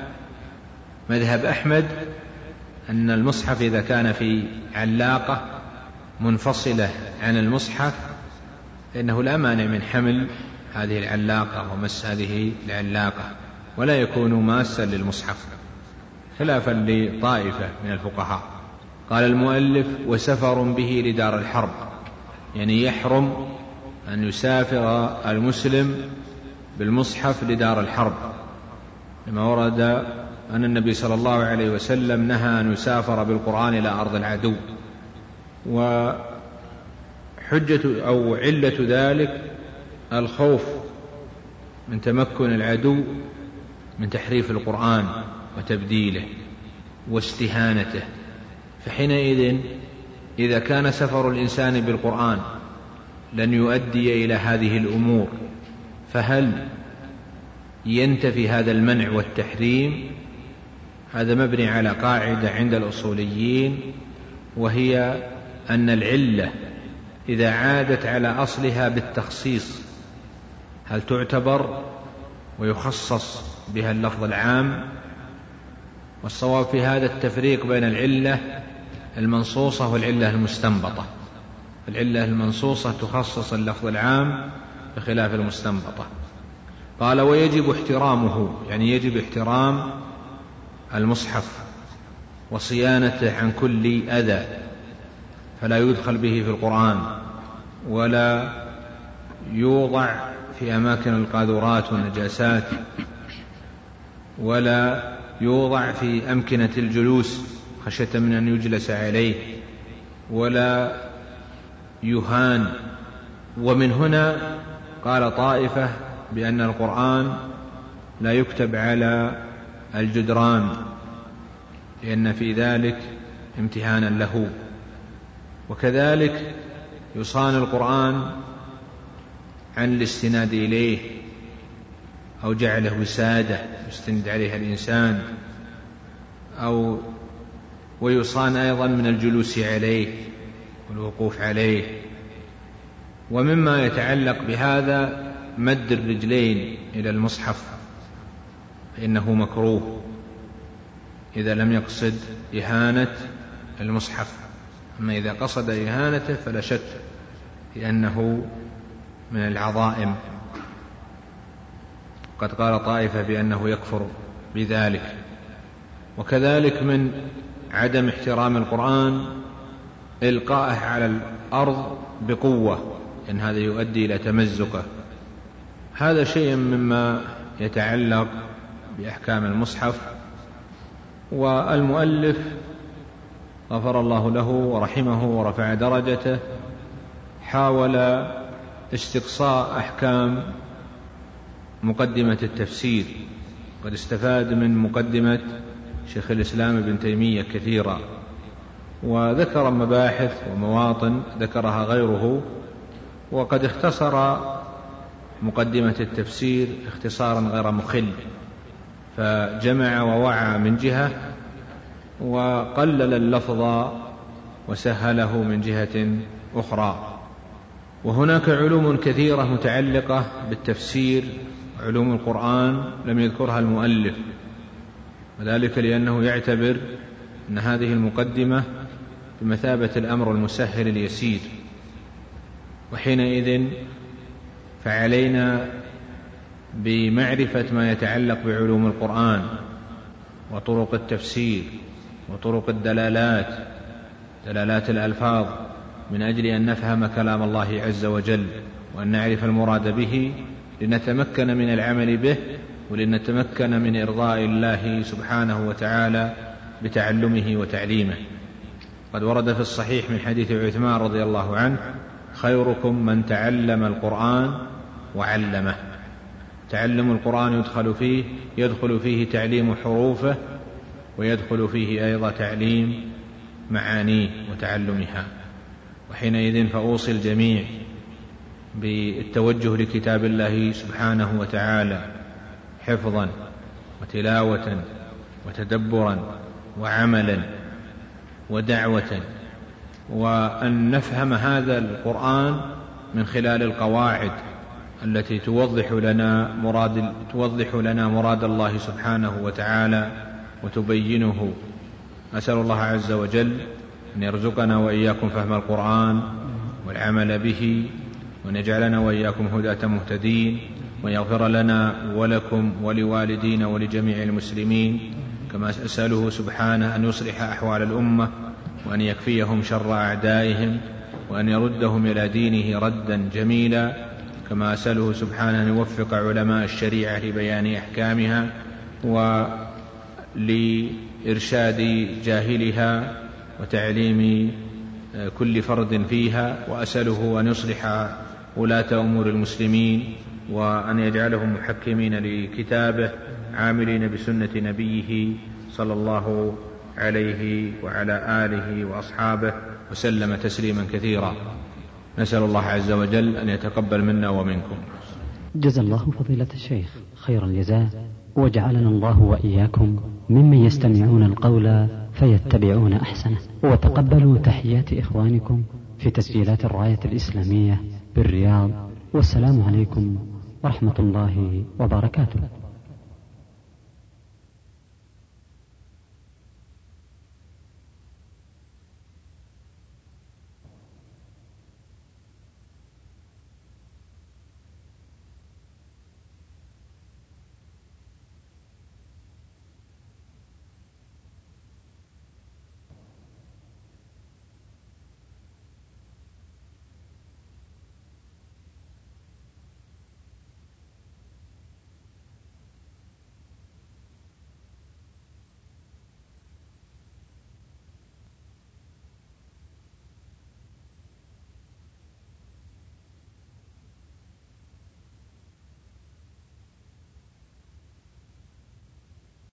مذهب أحمد أن المصحف إذا كان في علاقة منفصلة عن المصحف فإنه لا مانع من حمل هذه العلاقة ومس هذه العلاقة، ولا يكون ماسا للمصحف، خلافا لطائفة من الفقهاء. قال المؤلف: وسفر به لدار الحرب، يعني يحرم أن يسافر المسلم بالمصحف لدار الحرب، لما ورد أن النبي صلى الله عليه وسلم نهى أن يسافر بالقرآن إلى أرض العدو. وحجة أو علة ذلك الخوف من تمكن العدو من تحريف القرآن وتبديله واستهانته. فحينئذ إذا كان سفر الإنسان بالقرآن لن يؤدي إلى هذه الأمور، فهل ينتفي هذا المنع والتحريم؟ هذا مبني على قاعدة عند الأصوليين، وهي أن العلة إذا عادت على أصلها بالتخصيص هل تعتبر ويخصص بها اللفظ العام؟ والصواب في هذا التفريق بين العلة المنصوصة والعلة المستنبطة. العلة المنصوصة تخصص اللفظ العام بخلاف المستنبطة. قال: ويجب احترامه، يعني يجب احترام المصحف وصيانته عن كل أذى، فلا يدخل به في القرآن، ولا يوضع في أماكن القاذورات والنجاسات، ولا يوضع في أمكنة الجلوس خشية من أن يجلس عليه، ولا يهان. ومن هنا قال طائفة بأن القرآن لا يكتب على الجدران، لأن في ذلك امتهانا له. وكذلك يصان القرآن عن الاستناد إليه أو جعله وسادة يستند عليها الإنسان، ويصان أيضا من الجلوس عليه والوقوف عليه. ومما يتعلق بهذا مد الرجلين إلى المصحف، فإنه مكروه إذا لم يقصد إهانة المصحف. أما إذا قصد إهانته فلا شك لأنه من العظائم. قد قال طائفة بأنه يكفر بذلك. وكذلك من عدم احترام القرآن إلقائه على الأرض بقوة، لأن هذا يؤدي إلى تمزقه. هذا شيء مما يتعلق بأحكام المصحف. والمؤلف غفر الله له ورحمه ورفع درجته حاول استقصاء أحكام مقدمة التفسير. قد استفاد من مقدمة شيخ الإسلام ابن تيمية كثيرا، وذكر مباحث ومواطن ذكرها غيره، وقد اختصر مقدمة التفسير اختصارا غير مخل، فجمع ووعى من جهة وقلل اللفظ وسهله من جهة أخرى. وهناك علوم كثيرة متعلقة بالتفسير، علوم القرآن لم يذكرها المؤلف، وذلك لأنه يعتبر أن هذه المقدمة بمثابة الأمر المسهل اليسير، وحينئذ فعلينا بمعرفة ما يتعلق بعلوم القرآن وطرق التفسير وطرق الدلالات، دلالات الألفاظ، من أجل أن نفهم كلام الله عز وجل وأن نعرف المراد به، لنتمكن من العمل به ولنتمكن من إرضاء الله سبحانه وتعالى بتعلمه وتعليمه. قد ورد في الصحيح من حديث عثمان رضي الله عنه: خيركم من تعلم القرآن وعلمه. تعلم القرآن يدخل فيه تعليم حروفه، ويدخل فيه أيضا تعليم معانيه وتعلمها. وحينئذ فأوصي الجميع بالتوجه لكتاب الله سبحانه وتعالى حفظا وتلاوة وتدبرا وعملا ودعوة، وأن نفهم هذا القرآن من خلال القواعد التي توضح لنا مراد الله سبحانه وتعالى وتبينه. أسأل الله عز وجل أن يرزقنا وإياكم فهم القرآن والعمل به، وأن يجعلنا وإياكم هداة مهتدين، ويغفر لنا ولكم ولوالدينا ولجميع المسلمين. كما أسأله سبحانه أن يصلح أحوال الأمة، وأن يكفيهم شر أعدائهم، وأن يردهم إلى دينه ردا جميلا. كما أسأله سبحانه أن يوفق علماء الشريعة لبيان أحكامها ولإرشاد جاهلها وتعليم كل فرد فيها. وأسأله أن يصلح ولاة أمور المسلمين، وأن يجعلهم محكمين لكتابه عاملين بسنة نبيه صلى الله عليه وعلى آله وأصحابه وسلم تسليما كثيرا. نسأل الله عز وجل أن يتقبل منا ومنكم. جزا الله فضيلة الشيخ خير الجزاء، وجعلنا الله وإياكم ممن يستمعون القول فيتبعون أحسنه. وتقبلوا تحيات إخوانكم في تسجيلات الراية الإسلامية بالرياض، والسلام عليكم ورحمة الله وبركاته.